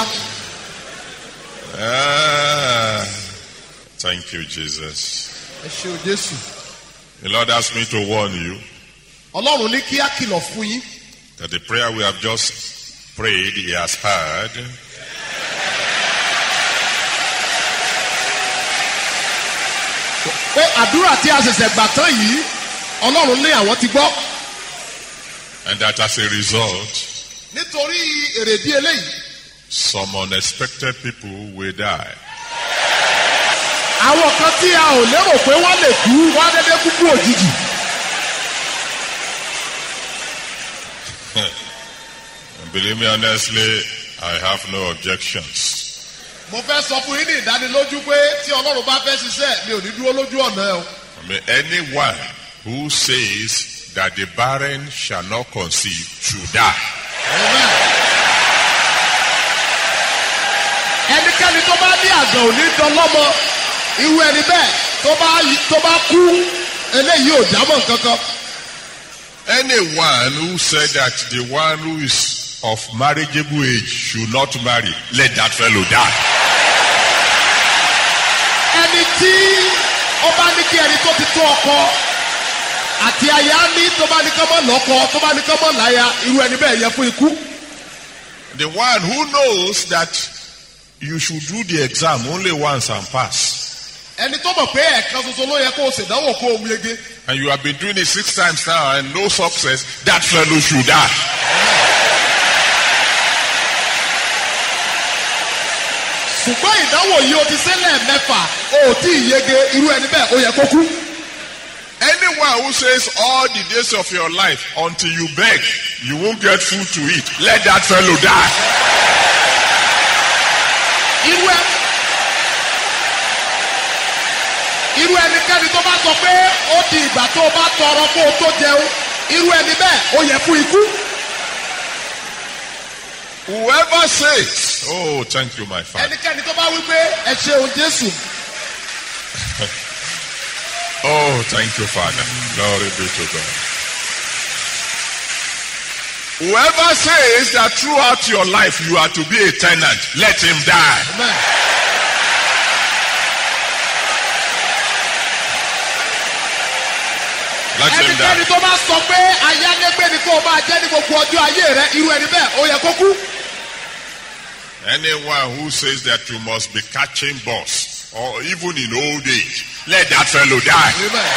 Thank you, Jesus. Ẹ ṣé o Jésù. The Lord asked me to warn you Ọlọ́run ní kí á kìlọ̀ fún yín. that the prayer we have just prayed, He has heard. Pé àdúrà tí a ṣẹ̀ṣẹ̀ gbà tán yìí, Ọlọ́run ní àwọn ti gbọ́. And that as a result, Nítorí èrèdí eléyìí, some unexpected people will die. àwọn kan tí a ò lérò pé wọ́n lè kú, wọ́n á dédé kú kú òjijì. And believe me honestly, I have no objections. Mo fẹ́ sọ fún yín ní ìdánilójú pé tí Ọlọ́run bá fẹ́ ṣiṣẹ́ mi ò ní dúró lójú ọ̀nà ẹ̀ o. I mean, anyone who says that the barren shall not conceive should die. Amen. Ẹnikẹ́ni tó bá ní àgàn ò ní dọlọ́mọ, irú ẹni bẹ́ẹ̀ tó bá kú eléyìí ò jámọ́ kankan. Anyone who said that the one who is of marriageable age should not marry, let that fellow die. Ẹni tí ó bá ní kí ẹni tó ti tó ọkọ àti aya ní tó bá ní kán mọ́ lọ́kọ tó bá ní kán mọ́ láya, irú ẹni bẹ́ẹ̀ yẹ fún ikú. The one who knows that you should do the exam only once and pass, Ẹni tó mọ̀ pé ẹ̀kan ṣoṣo ló yẹ kó o ṣèdánwò kó o yege. and you have been doing it 6 times now and no success, that fellow should die. Ṣùgbọ́n ìdánwò yìí o ti ṣẹlẹ̀ mẹ́fà, o ò tí ì yege, irú ẹni bẹ́ẹ̀ ó yẹ kó kú. Anyone who says all the days of your life until you beg, you won't get food to eat, let that fellow die. Irú ẹnikẹ́ni tó bá sọ pé ó di ìgbà tó o bá tọrọ kó o tó jẹun, irú ẹni bẹ́ẹ̀ ó yẹ fún ikú. Whoever says, oh, thank you, my Father. Ẹnikẹ́ni tó bá wí pé ẹ ṣeun Jésù. Oh, thank you, Father. Glory be to God. Whoever says that throughout your life you are to be a tenant, let him die. Amen. ẹnikẹ́ni tó bá sọ pé ayálégbé ni kó o máa jẹ́ ní gbogbo ọjọ́ ayé rẹ irú ẹni bẹ́ẹ̀ ó yẹ kó kú. Anyone who says that you must be catching bus, or even in old age, let that fellow die. Amen.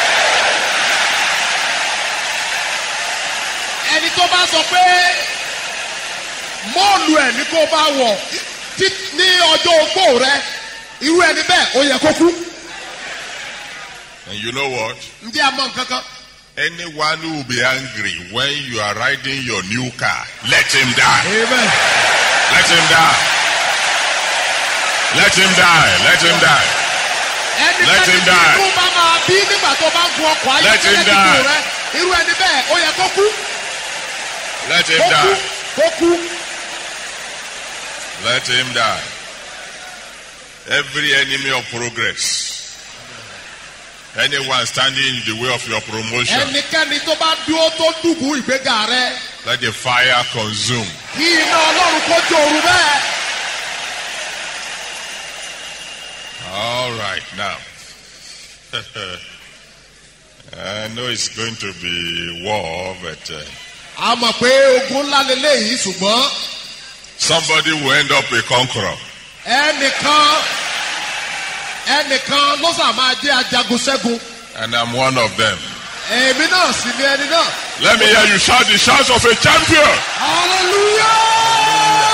Ẹni tó bá sọ pé mọ́ọ̀lù ẹ̀ ní kó o bá wọ̀ ní ọjọ́ ogbó rẹ irú ẹni bẹ́ẹ̀ ó yẹ kó kú. And you know what? Ǹjẹ́ a mọ nǹkan kan? Anyone who will be angry when you are riding your new car, let him die. Amen. Let him die. Let him die. Let him die. Let him die. Ẹnikẹ́ni tó bá máa bí nígbà tó bá gun ọkọ̀ ayọ́kẹ́lẹ́ tuntun rẹ irú ẹni bẹ́ẹ̀ ó yẹ kó kú. Let him die. Kó kú. Let him die. Every enemy of progress. Anyone standing in the way of your promotion. Ẹnikẹ́ni tó bá dúró tó dùbú ìgbéga rẹ. Let the fire consume. Kí iná Ọlọ́run kó jó oru bẹ́ẹ̀. All right, now. I know it's going to be war, but A mọ̀ pé ogun ńlá leléyìí ṣùgbọ́n. somebody will end up a conqueror. Ẹnìkan ló sà máa jẹ́ ajagun ṣẹ́gun. And I'm one of them. Èmi náà sì ni ẹni náà. Let me hear you shout the shouts of a champion. Hallelujah!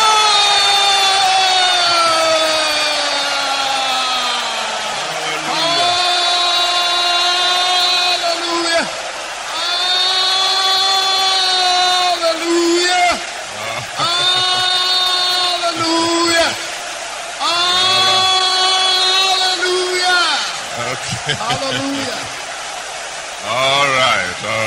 Hallelujah. All right.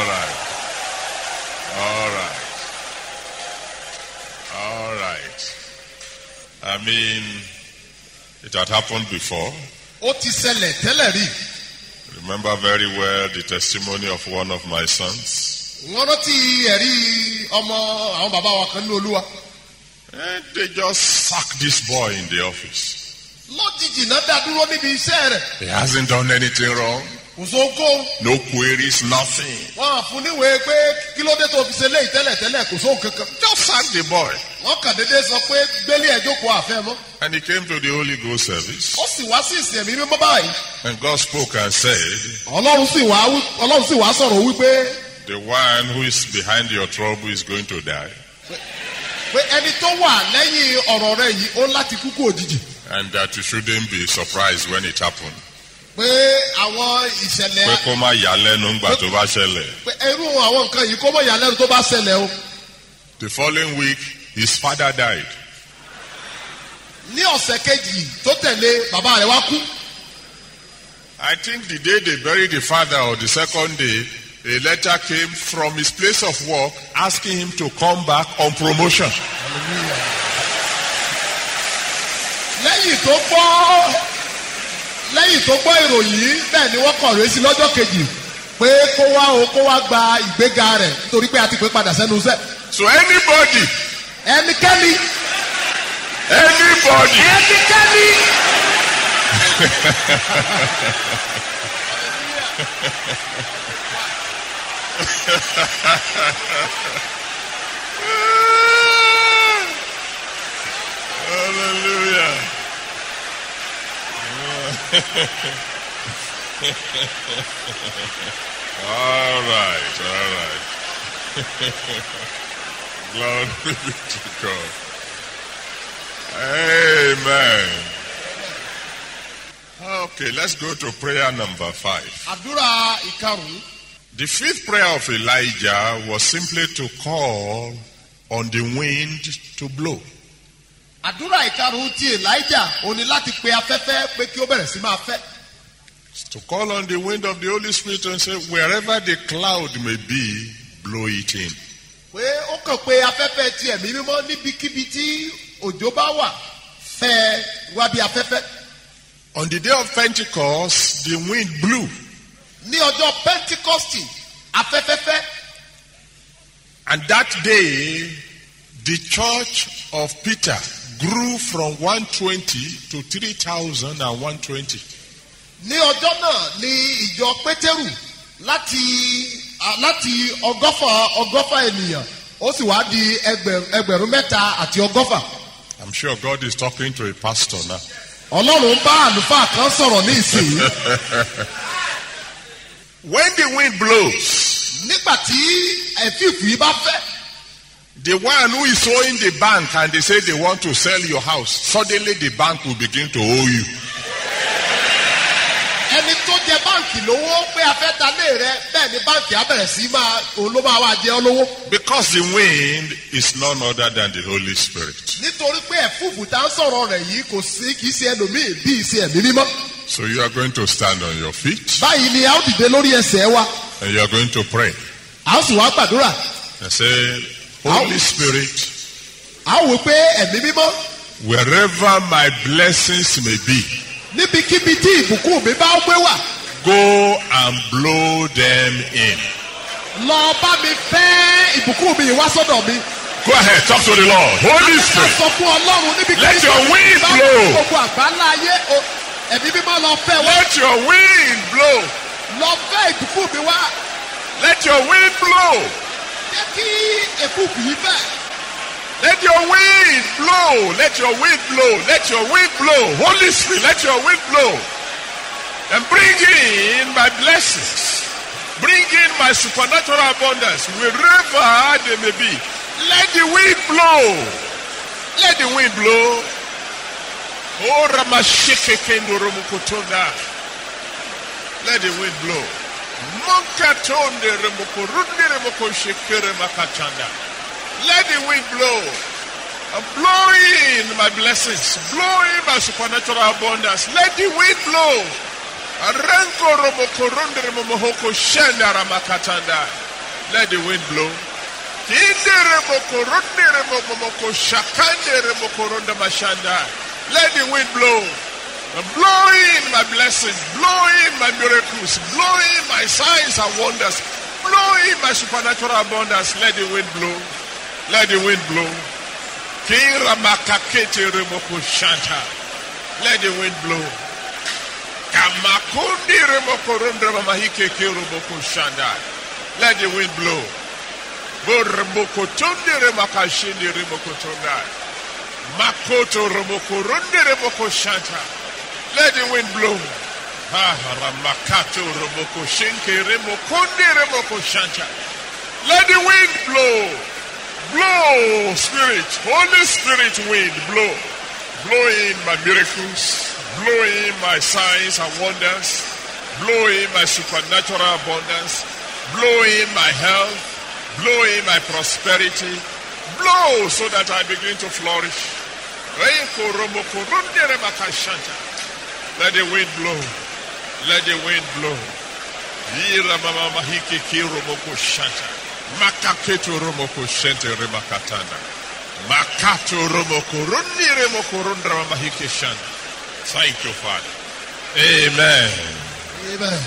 I mean, it had happened before. Ó ti ṣẹlẹ̀ tẹ́lẹ̀ rí. Remember very well the testimony of one of my sons. Wọ́n rántí ẹ̀rí ọmọ àwọn bàbá wa kan ní Olúwa. And they just sacked this boy in the office. Lójijì náà dá dúró níbi iṣẹ́ rẹ̀. He hasn't done anything wrong. Kò sóhun. No queries, nothing. Wọ́n á fún níwèé pé kí ló dé tó fi ṣe léyìí tẹ́lẹ̀ kò sóhun kankan. Just sack the boy. Wọ́n kàn déédéé sọ pé gbélé ẹjọ́ kò àfẹ́ mọ́. And he came to the Holy Ghost service. Ó sì wá sí ìsìn ẹ̀mí mímọ́ báyìí. And God spoke and said, Ọlọ́run sì wá sọ̀rọ̀ wípé. the one who is behind your trouble is going to die. Pé ẹni tó wà lẹ́yìn ọ̀rọ̀ rẹ yìí ó láti kú kú òjijì. And that you shouldn't be surprised when it happened. Pé àwọn ìṣẹ̀lẹ̀. Pé kó má yà lẹ́nu ńgbà tó bá ṣẹlẹ̀. Pé irú àwọn nǹkan yìí kó mọ̀ yà lẹ́nu tó bá ṣẹlẹ̀ o. The following week, his father died. Ní ọ̀sẹ̀ kejì tó tẹ̀lé bàbá rẹ̀ wá kú. I think the day they buried the father or the second day, a letter came from his place of work asking him to come back on promotion. Lẹ́yìn tó gbọ́ ìròyìn bẹ́ẹ̀ ni wọ́n kọ̀wé sí lọ́jọ́ kejì pé kó wá gba ìgbéga rẹ̀ nítorí pé a ti pè padà sẹ́nu iṣẹ́. So anybody. Ẹnikẹ́ni. Hallelujah. All right. Glory be to God. Amen. Okay, let's go to prayer number 5. Àdúrà ìkarùn-ún. The fifth prayer of Elijah was simply to call on the wind to blow. Àdúrà ìkarùn-ún ti Elijah ó ní láti pe afẹ́fẹ́ pé kí ó bẹ̀rẹ̀ sí máa fẹ́. To call on the wind of the Holy Spirit and say, wherever the cloud may be, blow it in. Pé ó kàn pé afẹ́fẹ́ ti ẹ̀mí mímọ́ níbikíbi tí òjò bá wà fẹ́ wá bí afẹ́fẹ́. On the day of Pentecost, the wind blew. Ní ọjọ́ Pentecost, afẹ́fẹ́fẹ́. And that day, the church of Peter grew from 120 to 3,120. Ní ọjọ́ náà ni ìjọ Pétérù láti láti ọgọ́fà ènìyàn ó sì wá di ẹgbẹ̀rún mẹ́ta àti ọgọ́fà. I'm sure God is talking to a pastor now. Ọlọ́run bá àlùfáà kan sọ̀rọ̀ ní ìsìn. When the wind blows, Nígbà tí ẹ̀fíìfù yìí bá fẹ́. the one who is owing the bank and they say they want to sell your house, suddenly the bank will begin to owe you. Ẹni tó jẹ báǹkì lówó pé a fẹ́ ta lé rẹ bẹ́ẹ̀ ni báǹkì á bẹ̀rẹ̀ sí òun ló máa wá jẹ ọ́ lówó. Because the wind is none other than the Holy Spirit. Nítorí pé ẹ̀fúùfù tá ń sọ̀rọ̀ rẹ̀ yìí kì í ṣe ẹlòmíì bí ìṣe ẹ̀mí mímọ́. So you are going to stand on your feet Báyìí ni a ó dìde lórí ẹsẹ̀ wa. and you are going to pray A ó sì wá gbàdúrà. and say, Holy Spirit, A ó wò pé ẹ̀mí mímọ́ wherever my blessings may be, níbikíbi tí ìbùkún mi bá gbé wà. go and blow them in. Lọ bá mi fẹ́ ìbùkún mi wá sọ́dọ̀ mi. Go ahead, talk to the Lord. Holy Ká Spirit, sọ fún Ọlọ́run níbikíbi Let your wind bá blow. gbogbo àgbáńlá ayé ẹ̀mí mímọ́ lọ fẹ́ wá. let your wind blow. Lọ fẹ́ ìbùkún mi wá. Let your wind blow. Jẹ́ kí èkúùkù yìí fẹ́. Let your wind blow. Let your wind blow. Let your wind blow. Holy Spirit, let your wind blow. And bring in my blessings. Bring in my supernatural abundance wherever they may be. Let the wind blow. Let the wind blow. Oh, Ramasheke Kendo Romukotonda. Let the wind blow. Monkatonde Remokorunde Remoko Shekere Makachanda. Let the wind blow. And blow in my blessings. Blow in my supernatural abundance. Let the wind blow. Aranko Romokorunde Remohoko Shenda Ramakatanda. Let the wind blow. Kinde Remokorunde Remomoko Shakande Remokorunda Mashanda. Let the wind blow. And blow in my blessings. Blow in my miracles. Blow in my signs and wonders. Blow in my supernatural abundance. Let the wind blow. Let the wind blow. Kira makakete remoko shanta. Let the wind blow. Kamakundi remoko rundra mamahike kiroboko shanda. Let the wind blow. Bormoko tundi remakashindi remoko tunda. Makoto remoko rundi remoko shanta. Let the wind blow. Ramakato remoko shinke remokundi remoko shanta. Let the wind blow. Blow, Spirit, Holy Spirit wind, blow. Blow in my miracles. Blow in my signs and wonders. Blow in my supernatural abundance. Blow in my health. Blow in my prosperity. Blow so that I begin to flourish. Let the wind blow. Let the wind blow. Makaketo romoko shente remakatana. Makato romoko rundi remoko rundra mahike shana. Thank you, Father. Amen. Amen.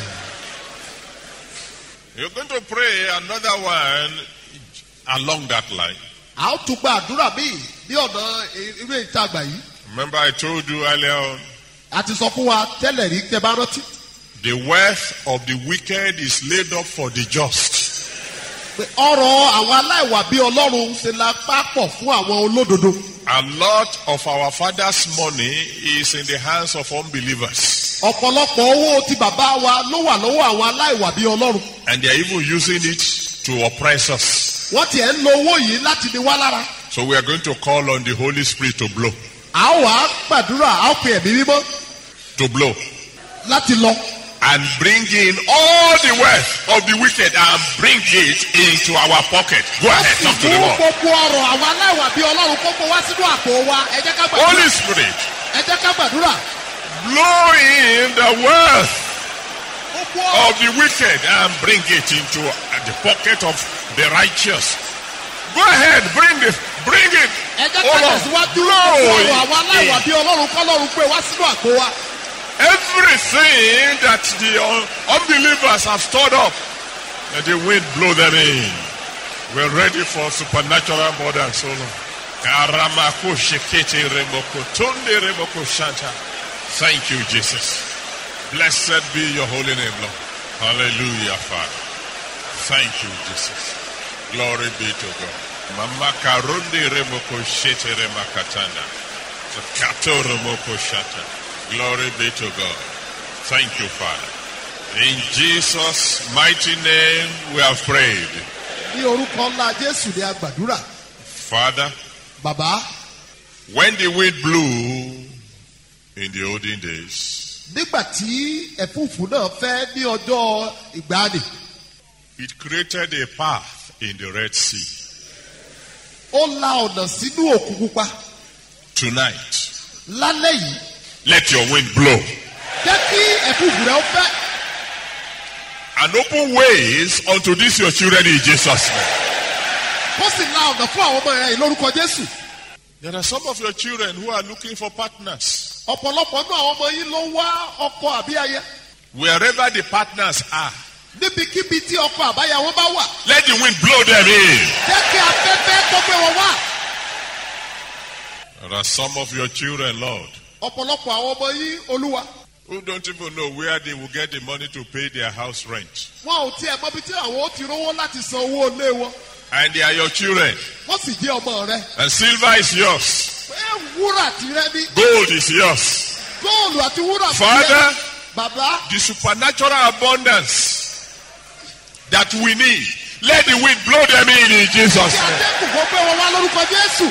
You're going to pray another one along that line. A ó tún gba àdúrà míì ní ọ̀nà irú ìta àgbà yìí. Remember I told you earlier on, A ti sọ fún wa tẹ́lẹ̀ rí tẹ́ bá rántí. the wealth of the wicked is laid up for the just. Pé ọrọ̀ àwọn aláìwà bí Ọlọ́run ṣe la pápọ̀ fún àwọn olódodo. A lot of our father's money is in the hands of unbelievers. Ọ̀pọ̀lọpọ̀ owó ti bàbá wa ló wà lọ́wọ́ àwọn aláìwà bí Ọlọ́run. And they are even using it to oppress us. Wọ́n tiẹ̀ ń lo owó yìí láti ní wá lára. So we are going to call on the Holy Spirit to blow. A ó wá gbàdúrà, a ó pe ẹ̀mí mímọ́ To blow. láti lọ. And bring in all the wealth of the wicked and bring it into our pocket. Go ahead, talk to the Lord. Gbogbo ọrọ̀ àwọn aláìwà bí Ọlọ́run kókó wá sínú àpò wa. Ẹ jẹ́ ká gbàdúrà. Holy Spirit, Ẹ jẹ́ ká gbàdúrà. blow in the wealth Gbogbo ọrọ̀ of the wicked and bring it into the pocket of the righteous. Go ahead, bring it. ẹ jẹ́ ká Oh Lord, tẹ̀síwájú. blow Gbogbo ọrọ̀ àwọn aláìwà in. bí Ọlọ́run kọ́lọ́run pé wá sínú àpò wa. Everything that the unbelievers have stored up, let the wind blow them in. We're ready for supernatural abundance, O Lord. Karamako shekete remoko tunde remoko shanta. Thank you, Jesus. Blessed be your holy name, Lord. Hallelujah, Father. Thank you, Jesus. Glory be to God. Mama karundi remoko shete remakatana. Kato remoko shata. Glory be to God. Thank you, Father. In Jesus' mighty name we have prayed. Ní orúkọ ńlá Jésù ni a gbàdúrà. Father, Bàbá, when the wind blew in the olden days, nígbà tí ẹ̀fúùfù náà fẹ́ ní ọjọ́ ìgbàanì, it created a path in the Red Sea. ó la ọ̀nà sínú òkun pupa. Tonight, Lálẹ́ yìí, let your wind blow jẹ́ kí ẹ̀fúùfù rẹ̀ ó fẹ́. and open ways unto these your children in Jesus' name. Kó sì la ọ̀nà fún àwọn ọmọ rẹ̀ lórúkọ Jésù. There are some of your children who are looking for partners. Ọ̀pọ̀lọpọ̀ náà àwọn ọmọ yín ló wá ọkọ àbí aya. Wherever the partners are, Níbikíbi tí ọkọ àbáyá wọn bá wà. let the wind blow them in. Jẹ́ kí afẹ́fẹ́ tó gbé wọn wá. There are some of your children, Lord, Ọ̀pọ̀lọpọ̀ àwọn ọmọ yín Olúwa. who don't even know where they will get the money to pay their house rent. Wọn ò tiẹ̀ mọ ibi tí àwọn ó ti rówó láti san owó ilé wọn. And they are your children. Wọ́n sì jẹ́ ọmọ rẹ̀. And silver is yours. Pé wúrà tirẹ̀ ní. Gold is yours. Góòlù àti wúrà tirẹ̀. Father, Bàbá, the supernatural abundance that we need, let the wind blow them in Jesus' kí name. atẹ́kùn kó gbé wọn wá lórúkọ Jésù.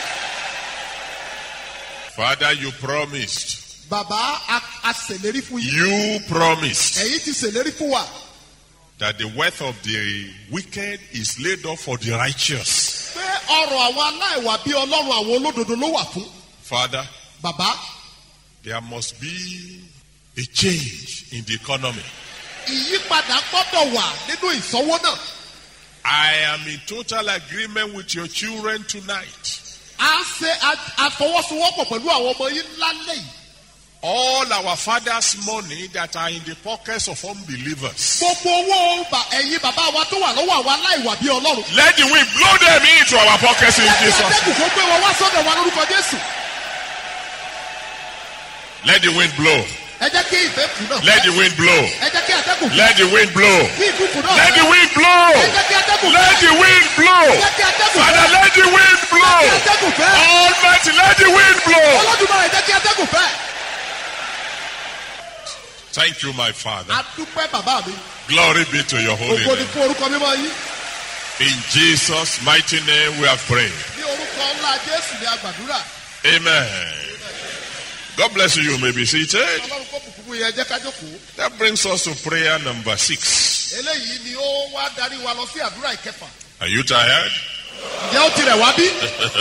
Father, you promised. Bàbá, a ṣèlérí fún yín. You promised Ẹ̀yin ti ṣèlérí fún wa. that the wealth of the wicked is laid up for the righteous. Pé ọrọ̀ àwọn aláìwà bí Ọlọ́run àwọn olódodo ló wà fún. Father, Bàbá, there must be a change in the economy. ìyípadà gbọ́dọ̀ wà nínú ìsanwó náà. I am in total agreement with your children tonight. A ṣe àfọwọ́sowọ́pọ̀ pẹ̀lú àwọn ọmọ yín lálẹ́ yìí. All our fathers' money that are in the pockets of unbelievers, Gbogbo owó ẹ̀yin bàbá wa tó wà lọ́wọ́ àwọn aláìwà bí Ọlọ́run. let the wind blow them into our pockets in Jẹ́ kí Jesus' name. atẹ́kùn kó gbé wọn wá sọ́dọ̀ wa lórúkọ Jésù. Let the wind blow. Ẹ jẹ́ kí ìfẹ́ kù náà. Let the wind blow. Ẹ jẹ́ kí atẹ́kùn kù. Let the wind blow. Kí ìkúkù náà. Let the wind blow. Ẹ jẹ́ kí atẹ́kùn Let the wind blow. Ẹ jẹ́ kí atẹ́kùn Father, let the wind Kí blow. atẹ́kùn fẹ́. Almighty, let the wind blow. Olódùmarè jẹ́ kí atẹ́kùn fẹ́. Thank you, my Father. A dúpẹ́ bàbá mi. Glory be to your holy Ògo ni name. fún orúkọ mímọ́ yín. In Jesus' mighty name we have prayed. Ní orúkọ ńlá Jésù ni a gbàdúrà. Amen. God bless you. You may be seated. Ọlọ́run kó bùkún yẹn jẹ́ ká jókòó. That brings us to prayer number 6. Eléyìí ni ó wá darí wa lọ sí àdúrà ìkẹfà. Are you tired? Ǹjẹ́ ó tirẹ̀ wá bí?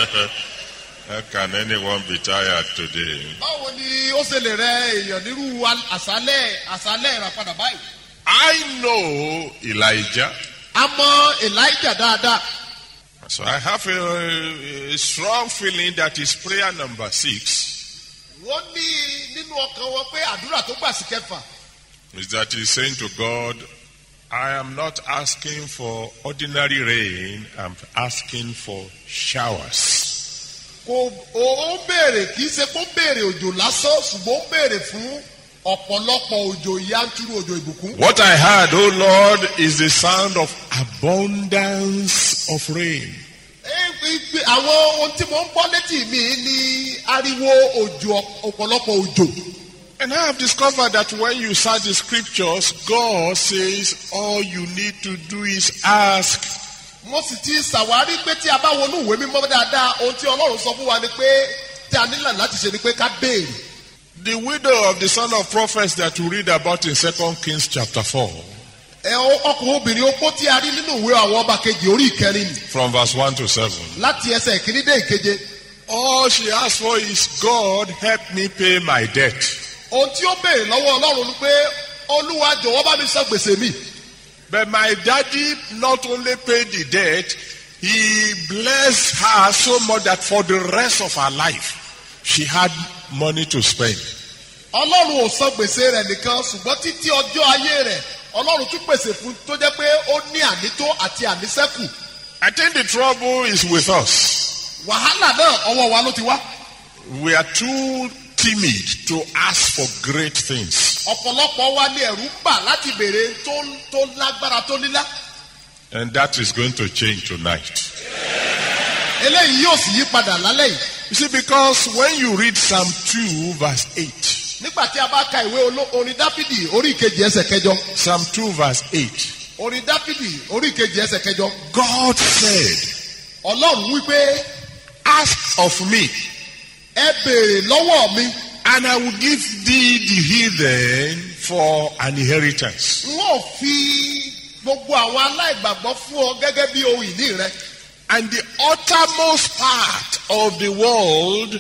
How can anyone be tired today? Báwo ni ó ṣe lè rẹ èèyàn nírú àṣálẹ̀ ìràpadà báyìí? I know Elijah. A mọ Elijah dáadáa. So I have a strong feeling that is prayer number 6 Wọ́n ní nínú ọkàn wọn pé àdúrà tó gbà sí kẹfà. is that he's saying to God, I am not asking for ordinary rain, I'm asking for showers. Ó béèrè kì í ṣe kó béèrè òjò lásán ṣùgbọ́n ó béèrè fún ọ̀pọ̀lọpọ̀ òjò yanturu òjò ìbùkún. What I heard, oh Lord, is the sound of abundance of rain. Àwọn ohun tí mo ń gbọ́ létí mi ni ariwo òjò ọ̀pọ̀lọpọ̀ òjò. And I have discovered that when you cite the scriptures, God says all you need to do is ask. Mo sì ti ṣàwárí pé tí a bá wọnú ìwé mímọ́ dáadáa ohun tí Ọlọ́run sọ fún wa ni pé tí a nílò láti ṣe ni pé ká béèrè. The widow of the son of prophets that you read about in 2 Kings chapter 4. Ọkùnrin obìnrin opó tí a rí nínú ìwé àwọn ọba kejì orí ìkẹrin ni. From verse 1 to 7. Láti ẹsẹ̀ ìkíní dé ìkeje. All she asked for is, God, help me pay my debt. Ohun tí ó béèrè lọ́wọ́ Ọlọ́run ni pé Olúwa jọ̀wọ́ bá mi san gbèsè mi. But my daddy not only paid the debt, he blessed her so much that for the rest of her life, she had money to spend. Ọlọ́run ò san gbèsè rẹ̀ nìkan ṣùgbọ́n títí ọjọ́ ayé rẹ̀ Ọlọ́run tún pèsè fún tó jẹ́ pé ó ní ànító àti àníṣẹ́kù. I think the trouble is with us. Wàhálà náà ọwọ́ wa ló ti wá. We are too timid to ask for great things. Ọ̀pọ̀lọpọ̀ wa ní ẹ̀rù bà láti béèrè tó lágbára tó lílá. And that is going to change tonight. eléyìí yóò sì yí padà lálẹ́ yìí. You see, because when you read Psalm 2 verse 8, nígbà tí a bá ka ìwé orin dáfídì orí ìkejì ẹsẹ̀ kẹjọ. Psalm 2 verse 8, orin dáfídì orí ìkejì ẹsẹ̀ kẹjọ. God said, ọlọ́run wípé ask of me, ẹ béèrè lọ́wọ́ mi. and I will give thee the heathen for an inheritance, n ó fi gbogbo àwọn aláìgbàgbọ́ fún ọ gẹ́gẹ́ bí ohun ìní rẹ. and the uttermost part of the world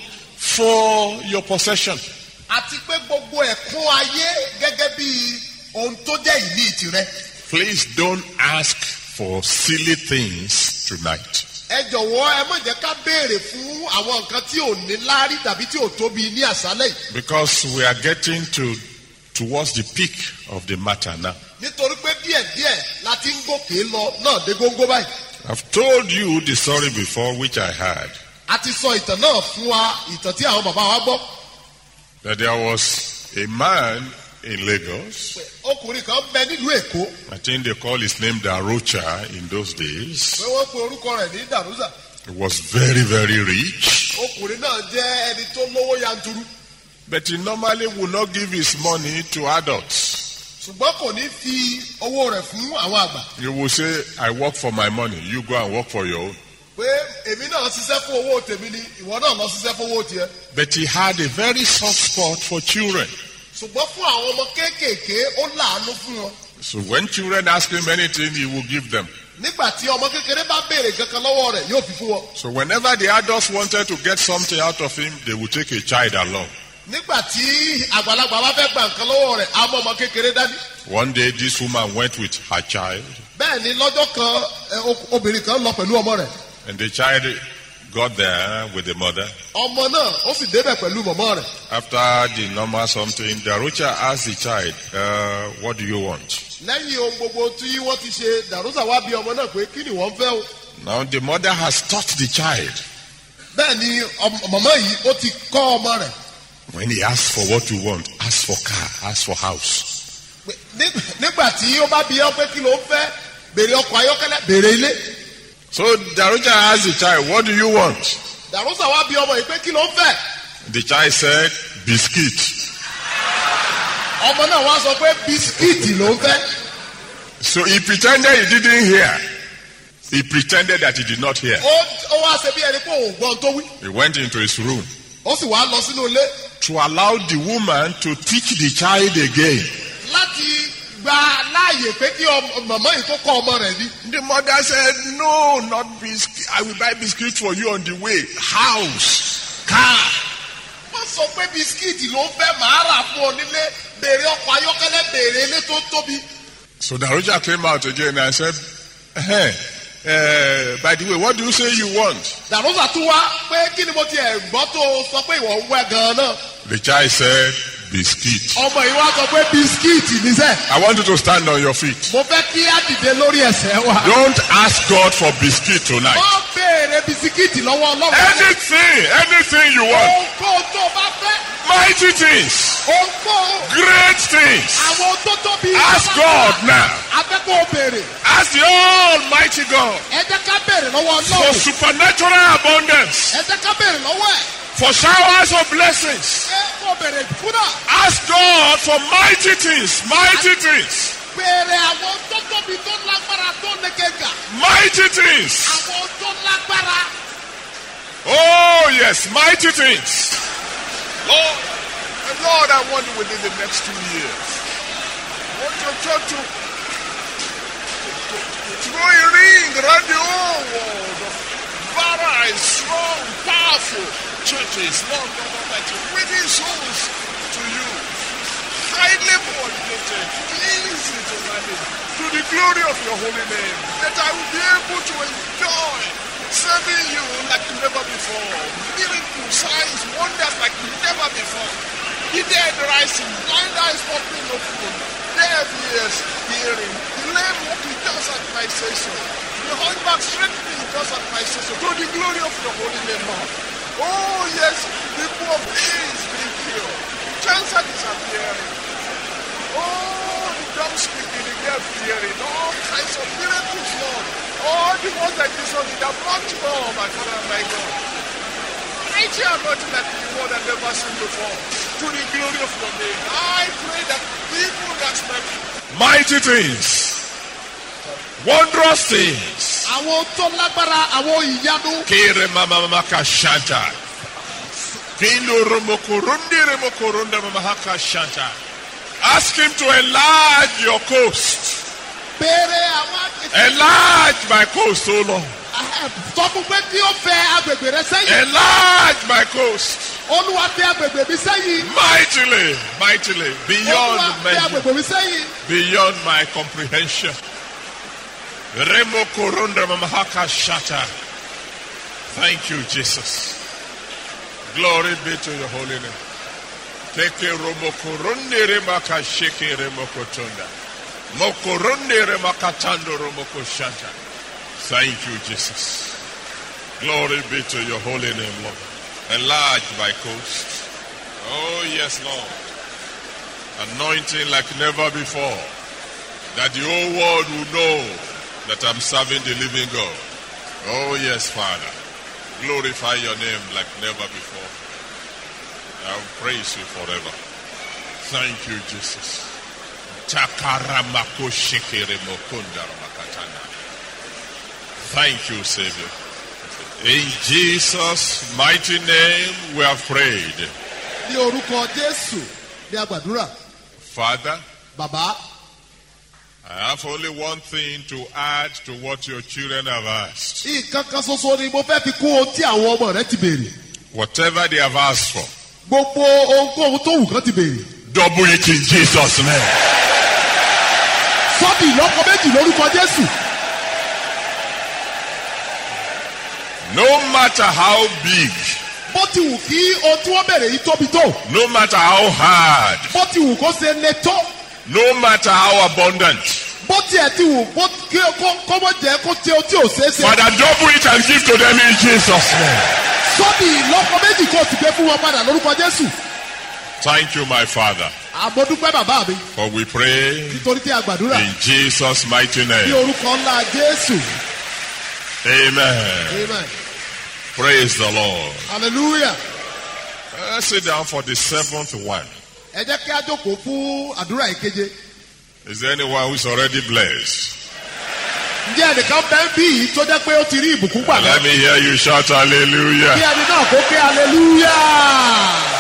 for your possession. àti pé gbogbo ẹ̀kún ayé gẹ́gẹ́ bí ohun tó jẹ́ ìní tirẹ̀. Please don't ask for silly things tonight. ẹ jọ̀wọ́ ẹ má jẹ́ ká béèrè fún àwọn nǹkan tí ò ní láárí tàbí tí ò tóbi ní àṣálẹ̀ yìí. Because we are getting towards the peak of the matter now. nítorí pé díẹ̀díẹ̀ la ti ń gòkè lọ náà dé góńgó báyìí. I've told you the story before which I heard. a ti sọ ìtàn náà fún wa, ìtàn tí àwọn bàbá wa gbọ́. That there was a man in Lagos. ọkùnrin kan bẹ nílùú èkó. I think they call his name Darocha in those days. pé wọ́n pe orúkọ rẹ̀ ní dàrúzà. He was very, very rich. ọkùnrin náà jẹ́ ẹni tó lówó yanturu. But he normally would not give his money to adults. ṣùgbọ́n kò ní fi owó rẹ̀ fún àwọn àgbà. He will say, I work for my money. You go and work for your own. pé èmi náà ṣiṣẹ́ fún owó tèmi ni ìwọ náà lọ ṣiṣẹ́ fún owó tiẹ̀. But he had a very soft spot for children. ṣùgbọ́n fún àwọn ọmọ kéékèèké ó láàánú fún wọn. So when children ask him anything, he will give them. nígbà tí ọmọ kékeré bá béèrè kankan lọ́wọ́ rẹ̀ yóò fi fún wọn. So whenever the adults wanted to get something out of him, they would take a child along. nígbà tí àgbàlagbà bá fẹ́ gba nǹkan lọ́wọ́ rẹ̀ á mọ ọmọ kékeré dání. One day, this woman went with her child, bẹ́ẹ̀ ni lọ́jọ́ kan obìnrin kan lọ pẹ̀lú ọmọ rẹ̀. and the child got there with the mother. ọmọ náà ó sì débẹ̀ pẹ̀lú mọ̀mọ́ rẹ̀. After the normal something, the Darocha asked the child, what do you want? lẹ́yìn ohun gbogbo tí wọ́n ti ṣe dàrúsà wá bí ọmọ náà pé kí ni wọ́n fẹ́ o. Now the mother has taught the child. bẹ́ẹ̀ ni mọ̀mọ́ yìí ó ti kọ́ ọmọ rẹ̀. When he asks for what you want, ask for car, ask for house. nígbà tí ó bá bí ọ pé kí ló ń fẹ́ béèrè ọkọ̀ ayọ́kẹ́lẹ́ béèrè ilé. So Darocha asked the child, what do you want? dàrúsà wá bí ọmọ yìí pé kí ló ń fẹ́. The child said, biscuit. ọmọ náà wá sọ pé bisikíìtì ló ń fẹ́. So he pretended he didn't hear. He pretended that he did not hear. ó wá ṣe bí ẹni pé òun gbọ́n tó wí. He went into his room ó sì wá lọ sínú ilé. to allow the woman to teach the child again. láti gba láàyè pé kí màmá yìí tó kọ́ ọmọ rẹ̀ ní. The mother said, no, not biscuit. I will buy biscuit for you on the way. House, car. wọ́n sọ pé bisikíìtì ló ń fẹ́ màá rà fún ọ nílé béèrè ọkọ̀ ayọ́kẹ́lẹ́ béèrè ilé tó tóbi. So Darocha came out again and said, by the way, what do you say you want? dàrúsà tún wá pé kí ni mo ti ẹ̀ gbọ́ tó sọ pé ìwọ ń wẹ́ gan-an náà. The child said, biscuit. ọmọ yìí wá sọ pé bisikíìtì níṣẹ́. I want you to stand on your feet. mo fẹ́ kí á dìde lórí ẹsẹ̀ wa. Don't ask God for biscuit tonight. wọ́n béèrè bisikíìtì lọ́wọ́ ọlọ́run. Anything you want. ohunkóhun tó bá fẹ́. Mighty things. ohunkóhun. Great things. àwọn tó tóbi. Ask God now. afẹ́kọ̀ọ́ béèrè. Ask the Almighty God ẹ jẹ́ ká béèrè lọ́wọ́ for ọlọ́run. supernatural abundance. ẹ jẹ́ ká béèrè lọ́wọ́ ẹ̀. For showers of blessings. ẹ kò béèrè fúnà. Ask God for mighty things. Mighty things. béèrè àwọn tó tóbi tó lágbára tó lékeka. Mighty things. àwọn tó lágbára. Oh, yes, mighty things. Lord, I want you within the next 2 years. I want your church to throw a ring around the whole world of varied, strong, powerful churches. Lord, that you're winning souls to you. Highly motivated, easy to manage, to the glory of your holy name. That I will be able to enjoy serving you like never before. Miracles, signs, wonders like never before. The dead rising, blind eyes opening open, deaf ears hearing, the lame walking just at my say so, the hunchback straightening just at my say so, to the glory of your holy name, Lord. Oh yes, the poor is being cured, cancer disappearing. Oh, the dumb speaking, the deaf hearing, all kinds of miracles, Lord. Oh, the one that Jesus did have much more, my Father and my God. Mighty anointing that the world had never seen before. To the glory of your name. I pray that people that mighty things. Wondrous things. Àwọn tó lágbára, àwọn ìyanu. Kere mama makashanta. Kino romokorundi remokorunda mamahaka shanta. Ask him to enlarge your coast. Béèrè àwọn. Enlarge my coast, O Lord. Sọ fún pé kí ó fẹ́ agbègbè rẹ sẹ́yìn. Enlarge my coast. Olúwa fẹ́ agbègbè mi sẹ́yìn. Mightily, mightily, beyond Olúwa fẹ́ measure, agbègbè mi sẹ́yìn. beyond my comprehension. Remo korunda mamahaka shata. Thank you, Jesus. Glory be to your holy name. Teke romo korundi remaka sheke remo kotunda. Mokorundi remakatando romo koshata. Thank you, Jesus. Glory be to your holy name, Lord. Enlarge my coast. Oh, yes, Lord. Anointing like never before. That the whole world will know that I'm serving the living God. Oh, yes, Father. Glorify your name like never before. I will praise you forever. Thank you, Jesus. Takaramako shekere mokunda ramakatana. Thank you, Savior. In Jesus' mighty name we have prayed. Ní orúkọ Jésù ní a gbàdúrà. Father, Bàbá, I have only one thing to add to what your children have asked. nǹkan kan ṣoṣo ni mo fẹ́ fi kún ohun tí àwọn ọmọ rẹ ti béèrè. Whatever they have asked for, Gbogbo ohunkóhun tó wù kán ti béèrè. double it in Jesus' name. Sọ́ọ̀dì ìlọ́kọ méjì lórúkọ Jésù. No matter how big, Bó ti wù kí ohun tí wọ́n béèrè yìí tóbi tó. no matter how hard, Bó ti wù kó ṣe le tó. no matter how abundant, Bó tiẹ̀ ti wù kó mọ̀ jẹ́ kó ṣe ohun tí ò ṣeé ṣe. Father, double it and give to them in Jesus' name. Sọ́ọ̀dì ìlọ́kọ méjì kò sì gbé fún wọn padà lórúkọ Jésù. Thank you, my Father, Àmọ́dúpẹ́ bàbá mi. for we pray Nítorí tí a gbàdúrà. in Jesus' mighty Ní name. orúkọ ńlá Jésù. Amen. Amen. Praise the Lord. Hallelujah. Let's sit down for the seventh one. Ẹ jẹ́ kí a jókòó fún àdúrà ìkeje. Is there anyone who's already blessed? Ǹjẹ́ ẹnìkan bẹ́ẹ̀ bí yìí tó jẹ́ pé ó ti rí ìbùkún gbà náà? Let me hear you shout Kí hallelujah. ẹni náà kó ké hallelujah.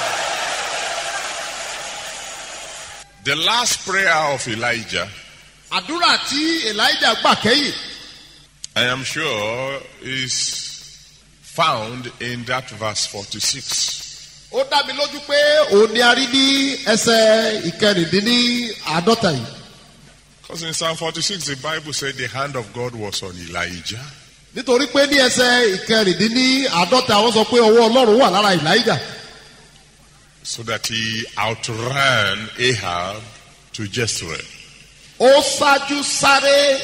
The last prayer of Elijah, Àdúrà tí Elijah gbà kẹ́yìn. I am sure, is found in that verse 46. Ó dá mi lójú pé òun ni a rí ní ẹsẹ̀ ìkẹrìndínláàádọ́ta yìí. Because in Psalm 46, the Bible said the hand of God was on Elijah. Nítorí pé ní ẹsẹ̀ ìkẹrìndínláàádọ́ta wọ́n sọ pé ọwọ́ Ọlọ́run wà lára Elijah. So that he outran Ahab to Jezreel. Ó ṣáájú sáré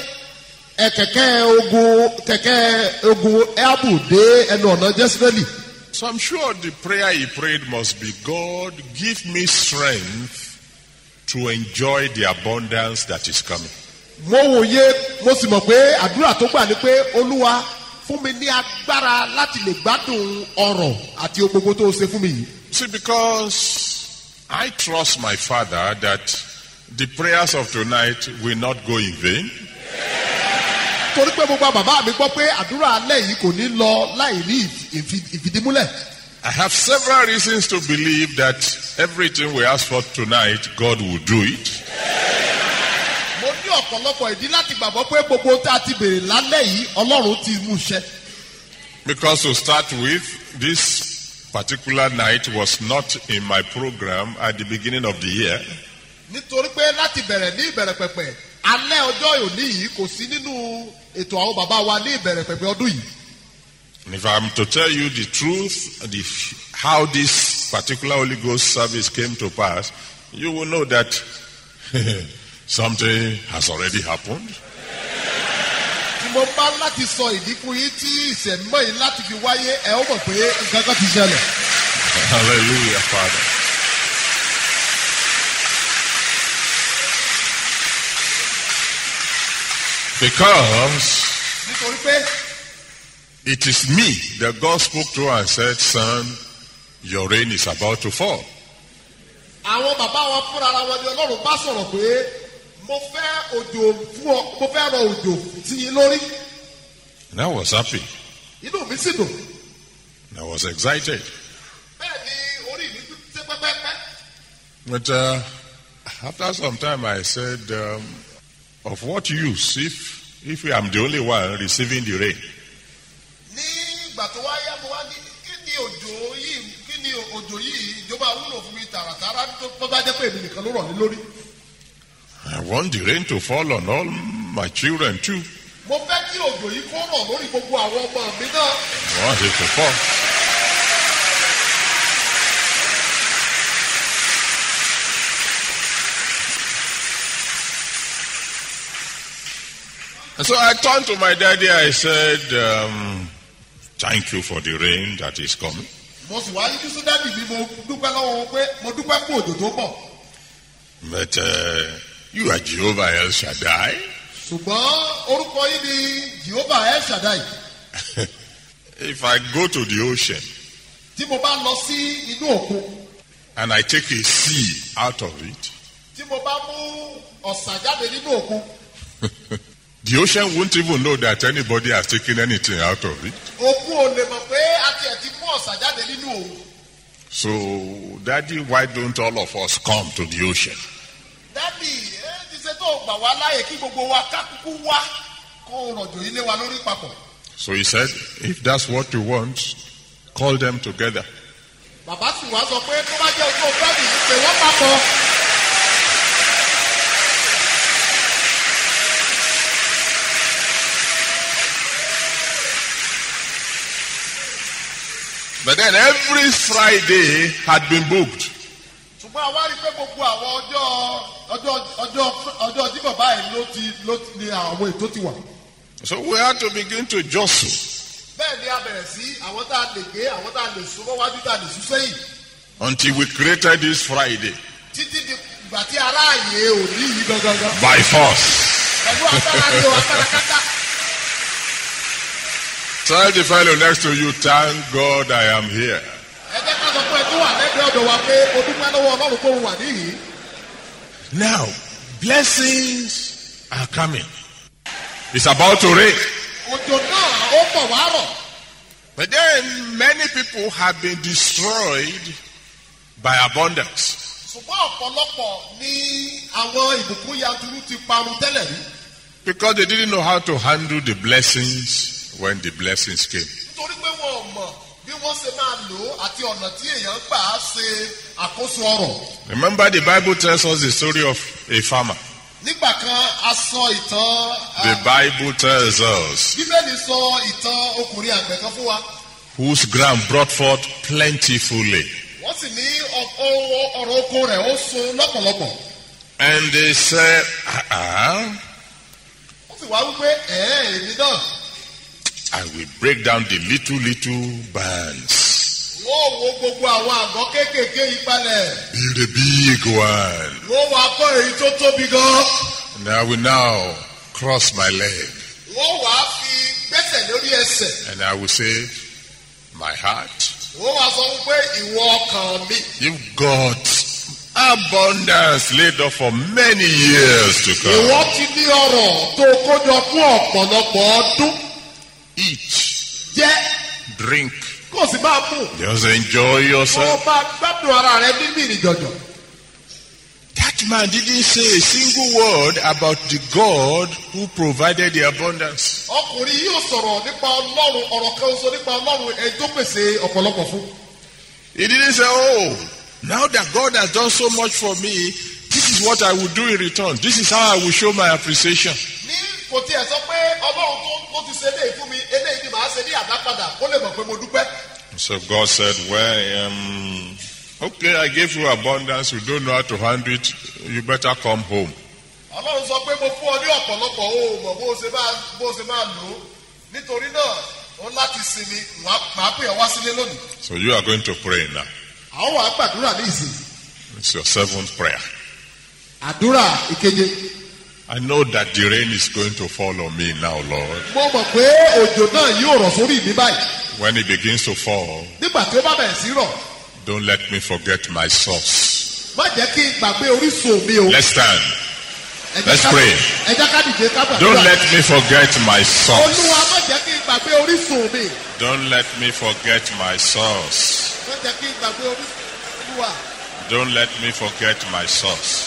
kẹ̀kẹ́ ogun Ahabu dé ẹnu ọ̀nà Jésírẹ́lì. So I'm sure the prayer he prayed must be, God, give me strength to enjoy the abundance that is coming. Mo wòye mo sì mọ̀ pé àdúrà tó gbà ni pé Olúwa fún mi ní agbára láti lè gbádùn ọrọ̀ àti ohun gbogbo tó ṣe fún mi yìí. See, because I trust my Father that the prayers of tonight will not go in vain. Torí pé gbogbo bàbá mi gbọ́ pé àdúrà alẹ́ yìí kò ní lọ láì ní ìfìdímúlẹ̀. I have several reasons to believe that everything we ask for tonight, God will do it. Mo ní ọ̀pọ̀lọpọ̀ ìdí láti gbàgbọ́ pé gbogbo tá a ti béèrè lálẹ́ yìí Ọlọ́run ti mú ṣẹ. Because to start with, this particular night was not in my program at the beginning of the year. Nítorí pé láti bẹ̀rẹ̀ ní ìbẹ̀rẹ̀ pẹ̀pẹ̀ alẹ́ ọjọ́ òní yìí kò sí nínú ètò àwọn bàbá wa ní ìbẹ̀rẹ̀ pẹ̀pẹ̀ ọdún yìí. And if I'm to tell you the truth, how this particular Holy Ghost service came to pass, you will know that something has already happened. Tí mo bá láti sọ ìdí fún yín tí ìṣẹ̀mọ́ yìí láti fi wáyé ẹ ó mọ̀ pé nǹkan kan ti ṣẹlẹ̀. Hallelujah, Father. Because nítorí pé it is me that God spoke to and said, son, your rain is about to fall. àwọn bàbá wa fúnra ara wọn ni Ọlọ́run bá sọ̀rọ̀ pé mo fẹ́ òjò fún ọ, mo fẹ́ rọ òjò sí yín lórí. And I was happy. Inú mi sì dùn. And I was excited. Bẹ́ẹ̀ ni orí mi ṣe pẹ́pẹ́pẹ́. But after some time I said, of what use if I am the only one receiving the rain? Ní ìgbà tó wáyé mo wá ní kí ni òjò yìí ìjọba wúlò fún mi tààràtàrà tó bá jẹ́ pé èmi nìkan ló rọ̀ ní lórí. I want the rain to fall on all my children too. Mo fẹ́ kí òjò yìí kó rọ̀ lórí gbogbo àwọn ọmọ mi náà. I want it to fall. And so I turned to my daddy, I said, thank you for the rain that is coming. Mo sì wá yíjú sí dádì mi, mo dúpẹ́ lọ́wọ́ wọn pé mo dúpẹ́ fún òjò tó bọ̀. But you are Jehovah El Shaddai. Ṣùgbọ́n orúkọ yìí ni Jehovah El Shaddai. If I go to the ocean Tí mo bá lọ sí inú òkun, and I take a sea out of it, tí mo bá mú ọ̀sà jáde nínú òkun, the ocean won't even know that anybody has taken anything out of it. òkun ò lè mọ̀ pé a tiẹ̀ ti mú ọ̀sà jáde nínú òun. So, Daddy, why don't all of us come to the ocean? Dádì ti ṣe tó gbà wá láàyè kí gbogbo wa ká kúkú wá kó rọ̀jò yìí lé wa lórí papọ̀. So he said, if that's what you want, call them together. Bàbá sì wá sọ pé tó bá jẹ́ ojú ọjọ́ yìí pé wọ́n papọ̀. But then every Friday had been booked. Ṣùgbọ́n àwa rí i pé gbogbo àwọn ọjọ́ Jímọ̀ báyìí ló ti ní àwọn ètò ti wà. So we had to begin to jostle. Bẹ́ẹ̀ ni a bẹ̀rẹ̀ sí àwọn tá a lè gbé, àwọn tá a lè sún mọ́wájú, tá a lè sún sẹ́yìn. Until we created this Friday. Títí di ìgbà tí aráàyè òní yìí gangan. By force. Pẹ̀lú agbára ni o, agbára kátá. Tell the fellow next to you, thank God I am here. Ẹ jẹ́ ká sọ pé tó wà lẹ́gbẹ̀ẹ́ ọ̀dọ̀ wa pé o dúpẹ́ lọ́wọ́ Ọlọ́run kó wà níyìí. Now, blessings are coming. It's about to rain. Òjò náà ó pọ̀ wá rọ̀. But then many people have been destroyed by abundance. Ṣùgbọ́n ọ̀pọ̀lọpọ̀ ni àwọn ìbùkún yanturu ti parun tẹ́lẹ̀ rí. Because they didn't know how to handle the blessings when the blessings came. Nítorí pé wọn ò mọ̀ bí wọ́n ṣe máa lò ó àti ọ̀nà tí èèyàn gbà á ṣe àkóso ọrọ̀. Remember the Bible tells us the story of a farmer. Nígbà kan a sọ ìtàn. The Bible tells us. Bíbélì sọ ìtàn ọkùnrin àgbẹ̀ kan fún wa. Whose ground brought forth plentifully. Wọ́n sì ní ọ̀rọ̀ oko rẹ̀ ó so lọ́pọ̀lọpọ̀. And they said, Wọ́n sì wá wípé èmi náà. I will break down the little barns. Wọ́n wo gbogbo àwọn àgọ́ kéékèèké yìí palẹ̀. Build a big one. Wọ́n wá kọ́ èyí tó tóbi gan. And I will now cross my leg. Wọ́n wá fi gbẹ́sẹ̀ lórí ẹsẹ̀. And I will say, my heart. Wọ́n wá sọ pé ìwọ ọkàn mi. You've got abundance laid up for many years to come. Ìwọ ti ní ọrọ̀ tó kójọ fún ọ̀pọ̀lọpọ̀ ọdún. Eat. Jẹ. Drink. Kó o sì máa mú. Just enjoy yourself. Wọ́n bá gbádùn ara rẹ nínú ìrìnjọ̀jọ̀. That man didn't say a single word about the God who provided the abundance. Ọkùnrin yóò sọ̀rọ̀ nípa Ọlọ́run, ọ̀rọ̀ kan sọ nípa Ọlọ́run ẹni tó pèsè ọ̀pọ̀lọpọ̀ fún. He didn't say, oh, now that God has done so much for me, this is what I will do in return. This is how I will show my appreciation. Ní kò tiẹ̀ sọ pé Ọlọ́run tó ti ṣe eléyìí fún mi, eléyìí ni màá ṣe ní àdápadà kó lè mọ̀ pé mo dúpẹ́. So God said, well, okay, I gave you abundance. You don't know how to handle it. You better come home. Ọlọ́run sọ pé mo fún ọ ní ọ̀pọ̀lọpọ̀ o mọ̀ bó ṣe máa lò ó. Nítorí náà, ó láti sinmi, màá pè ọ́ wá sílé lónìí. So you are going to pray now. Àwọn wàá gbàdúrà ní ìsìn. It's your 7th prayer. Àdúrà ìkeje. I know that the rain is going to fall on me now, Lord. Mo mọ̀ pé òjò náà yóò rọ̀ sórí mi báyìí. When it begins to fall, Nígbà tí ó bá bẹ̀rẹ̀ sí rọ̀, don't let me forget my source. má jẹ́ kí n gbàgbé orísun mi o. Let's stand. Ẹ jẹ́ Let's ká- pray. Ẹ jẹ́ ká dìde ká gbàdúrà. Don't let me forget my source. Olúwa má jẹ́ kí n gbàgbé orísun mi. Don't let me forget my source. Má jẹ́ kí n gbàgbé orísun Olúwa. Don't let me forget my source.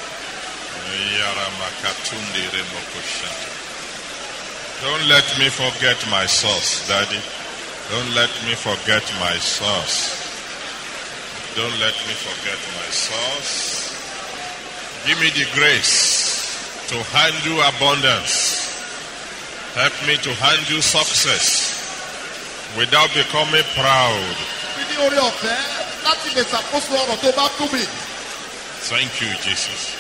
Don't let me forget my source, Daddy. Don't let me forget my source. Don't let me forget my source. Give me the grace to handle abundance. Help me to handle success without becoming proud. Mi ní orí ọ̀fẹ́ láti lè ṣàkóso ọ̀rọ̀ tó bá tó mi. Thank you, Jesus.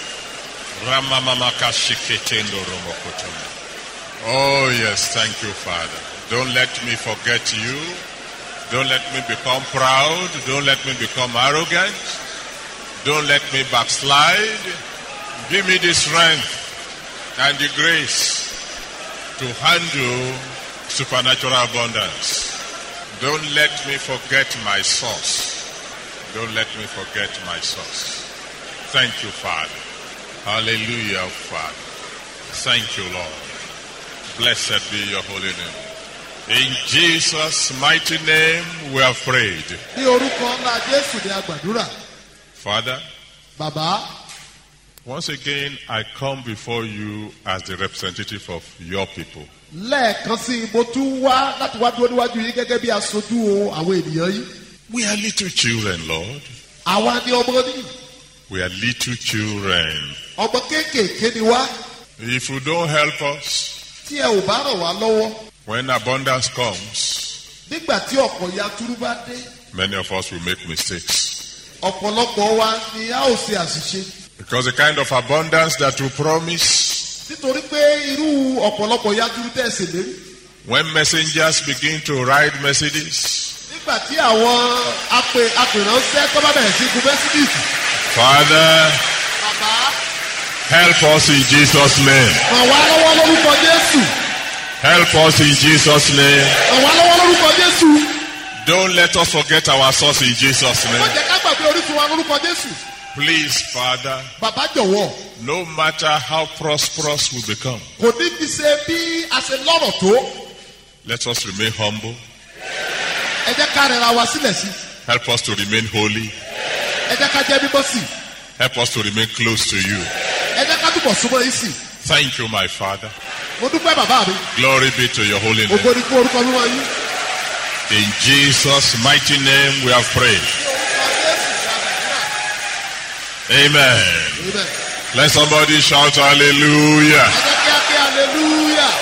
Oh, yes, thank you, Father. Don't let me forget you. Don't let me become proud. Don't let me become arrogant. Don't let me backslide. Give me the strength and the grace to handle supernatural abundance. Don't let me forget my source. Don't let me forget my source. Thank you, Father. Hallelujah, Father. Thank you, Lord. Blessed be your holy name. In Jesus' mighty name we have prayed. Ní orúkọ ńlá Jésù ni a gbàdúrà. Father, Bàbá, once again I come before you as the representative of your people. lẹ́ẹ̀kan sí i mo tún wá láti wá dúró níwájú yín gẹ́gẹ́ bí aṣojú àwọn ènìyàn yín. We are little children, Lord. Àwa ni ọmọ ní. We are little children. Ọmọ kéékèèké ni wá. If you don't help us, Tí ẹ ò bá ràn wá lọ́wọ́. when abundance comes, Nígbà tí ọ̀pọ̀ yanturu bá dé. many of us will make mistakes. Ọ̀pọ̀lọpọ̀ wa ni a ó ṣe àṣìṣe. Because the kind of abundance that you promise, Nítorí pé irú ọ̀pọ̀lọpọ̀ yanturu tẹ̀ ṣe lérí. when messengers begin to ride Mercedes, Nígbà tí àwọn apèránṣẹ́ tó bá bẹ̀rẹ̀ sí gun mẹ́sídìsì. Father, Bàbá, help us in Jesus' name. ràn wá lọ́wọ́ lórúkọ Jésù. Help us in Jesus' name. Ràn wá lọ́wọ́ lórúkọ Jésù. Don't let us forget our source in Jesus' Má name. jẹ́ ká gbàgbé orísun wa lórúkọ Jésù. Please, Father, Bàbá jọ̀wọ́, no matter how prosperous we become, kò ní fi ṣe bí a ṣe lọ́rọ̀ tó. let us remain humble. Ẹ jẹ́ ká rẹra wa sílẹ̀ sí. Help us to remain holy. Ẹ jẹ́ ká jẹ́ mímọ́ sí. Help us to remain close to you. Ẹ jẹ́ ká túbọ̀ súnmọ́ yín sí. Thank you, my Father. Mo dúpẹ́ bàbá mi. Glory be to your holy name. Ògo ni fún orúkọ mímọ́ yín. In Jesus' mighty name we have prayed. Amen. Amen. Let somebody shout hallelujah. Ẹ jẹ́ kí á ké hallelujah.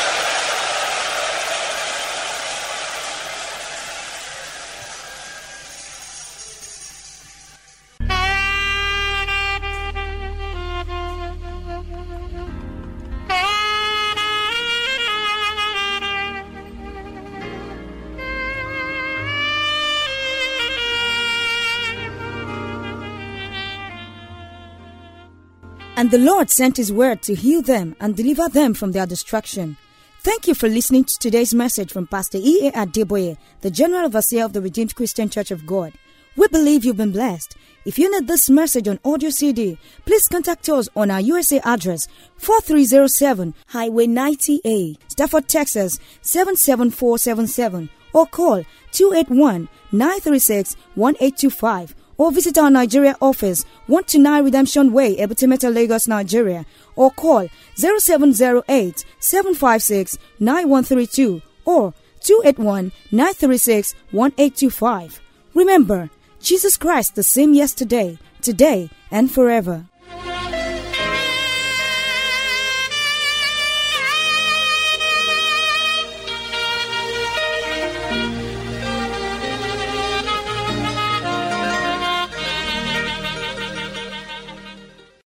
And the Lord sent his word to heal them and deliver them from their destruction. Thank you for listening to today's message from Pastor E.A. Adeboye, the General Overseer of the Redeemed Christian Church of God. We believe you've been blessed. If you need this message on audio CD, please contact us on our USA address, 4307 Highway 90A, Stafford, Texas, 77477, or call 281-936-1825. Or visit our Nigeria office, 129 Redemption Way, Ebutimeta, Lagos, Nigeria. Or call 0708-756-9132 or 281-936-1825. Remember, Jesus Christ the same yesterday, today, and forever.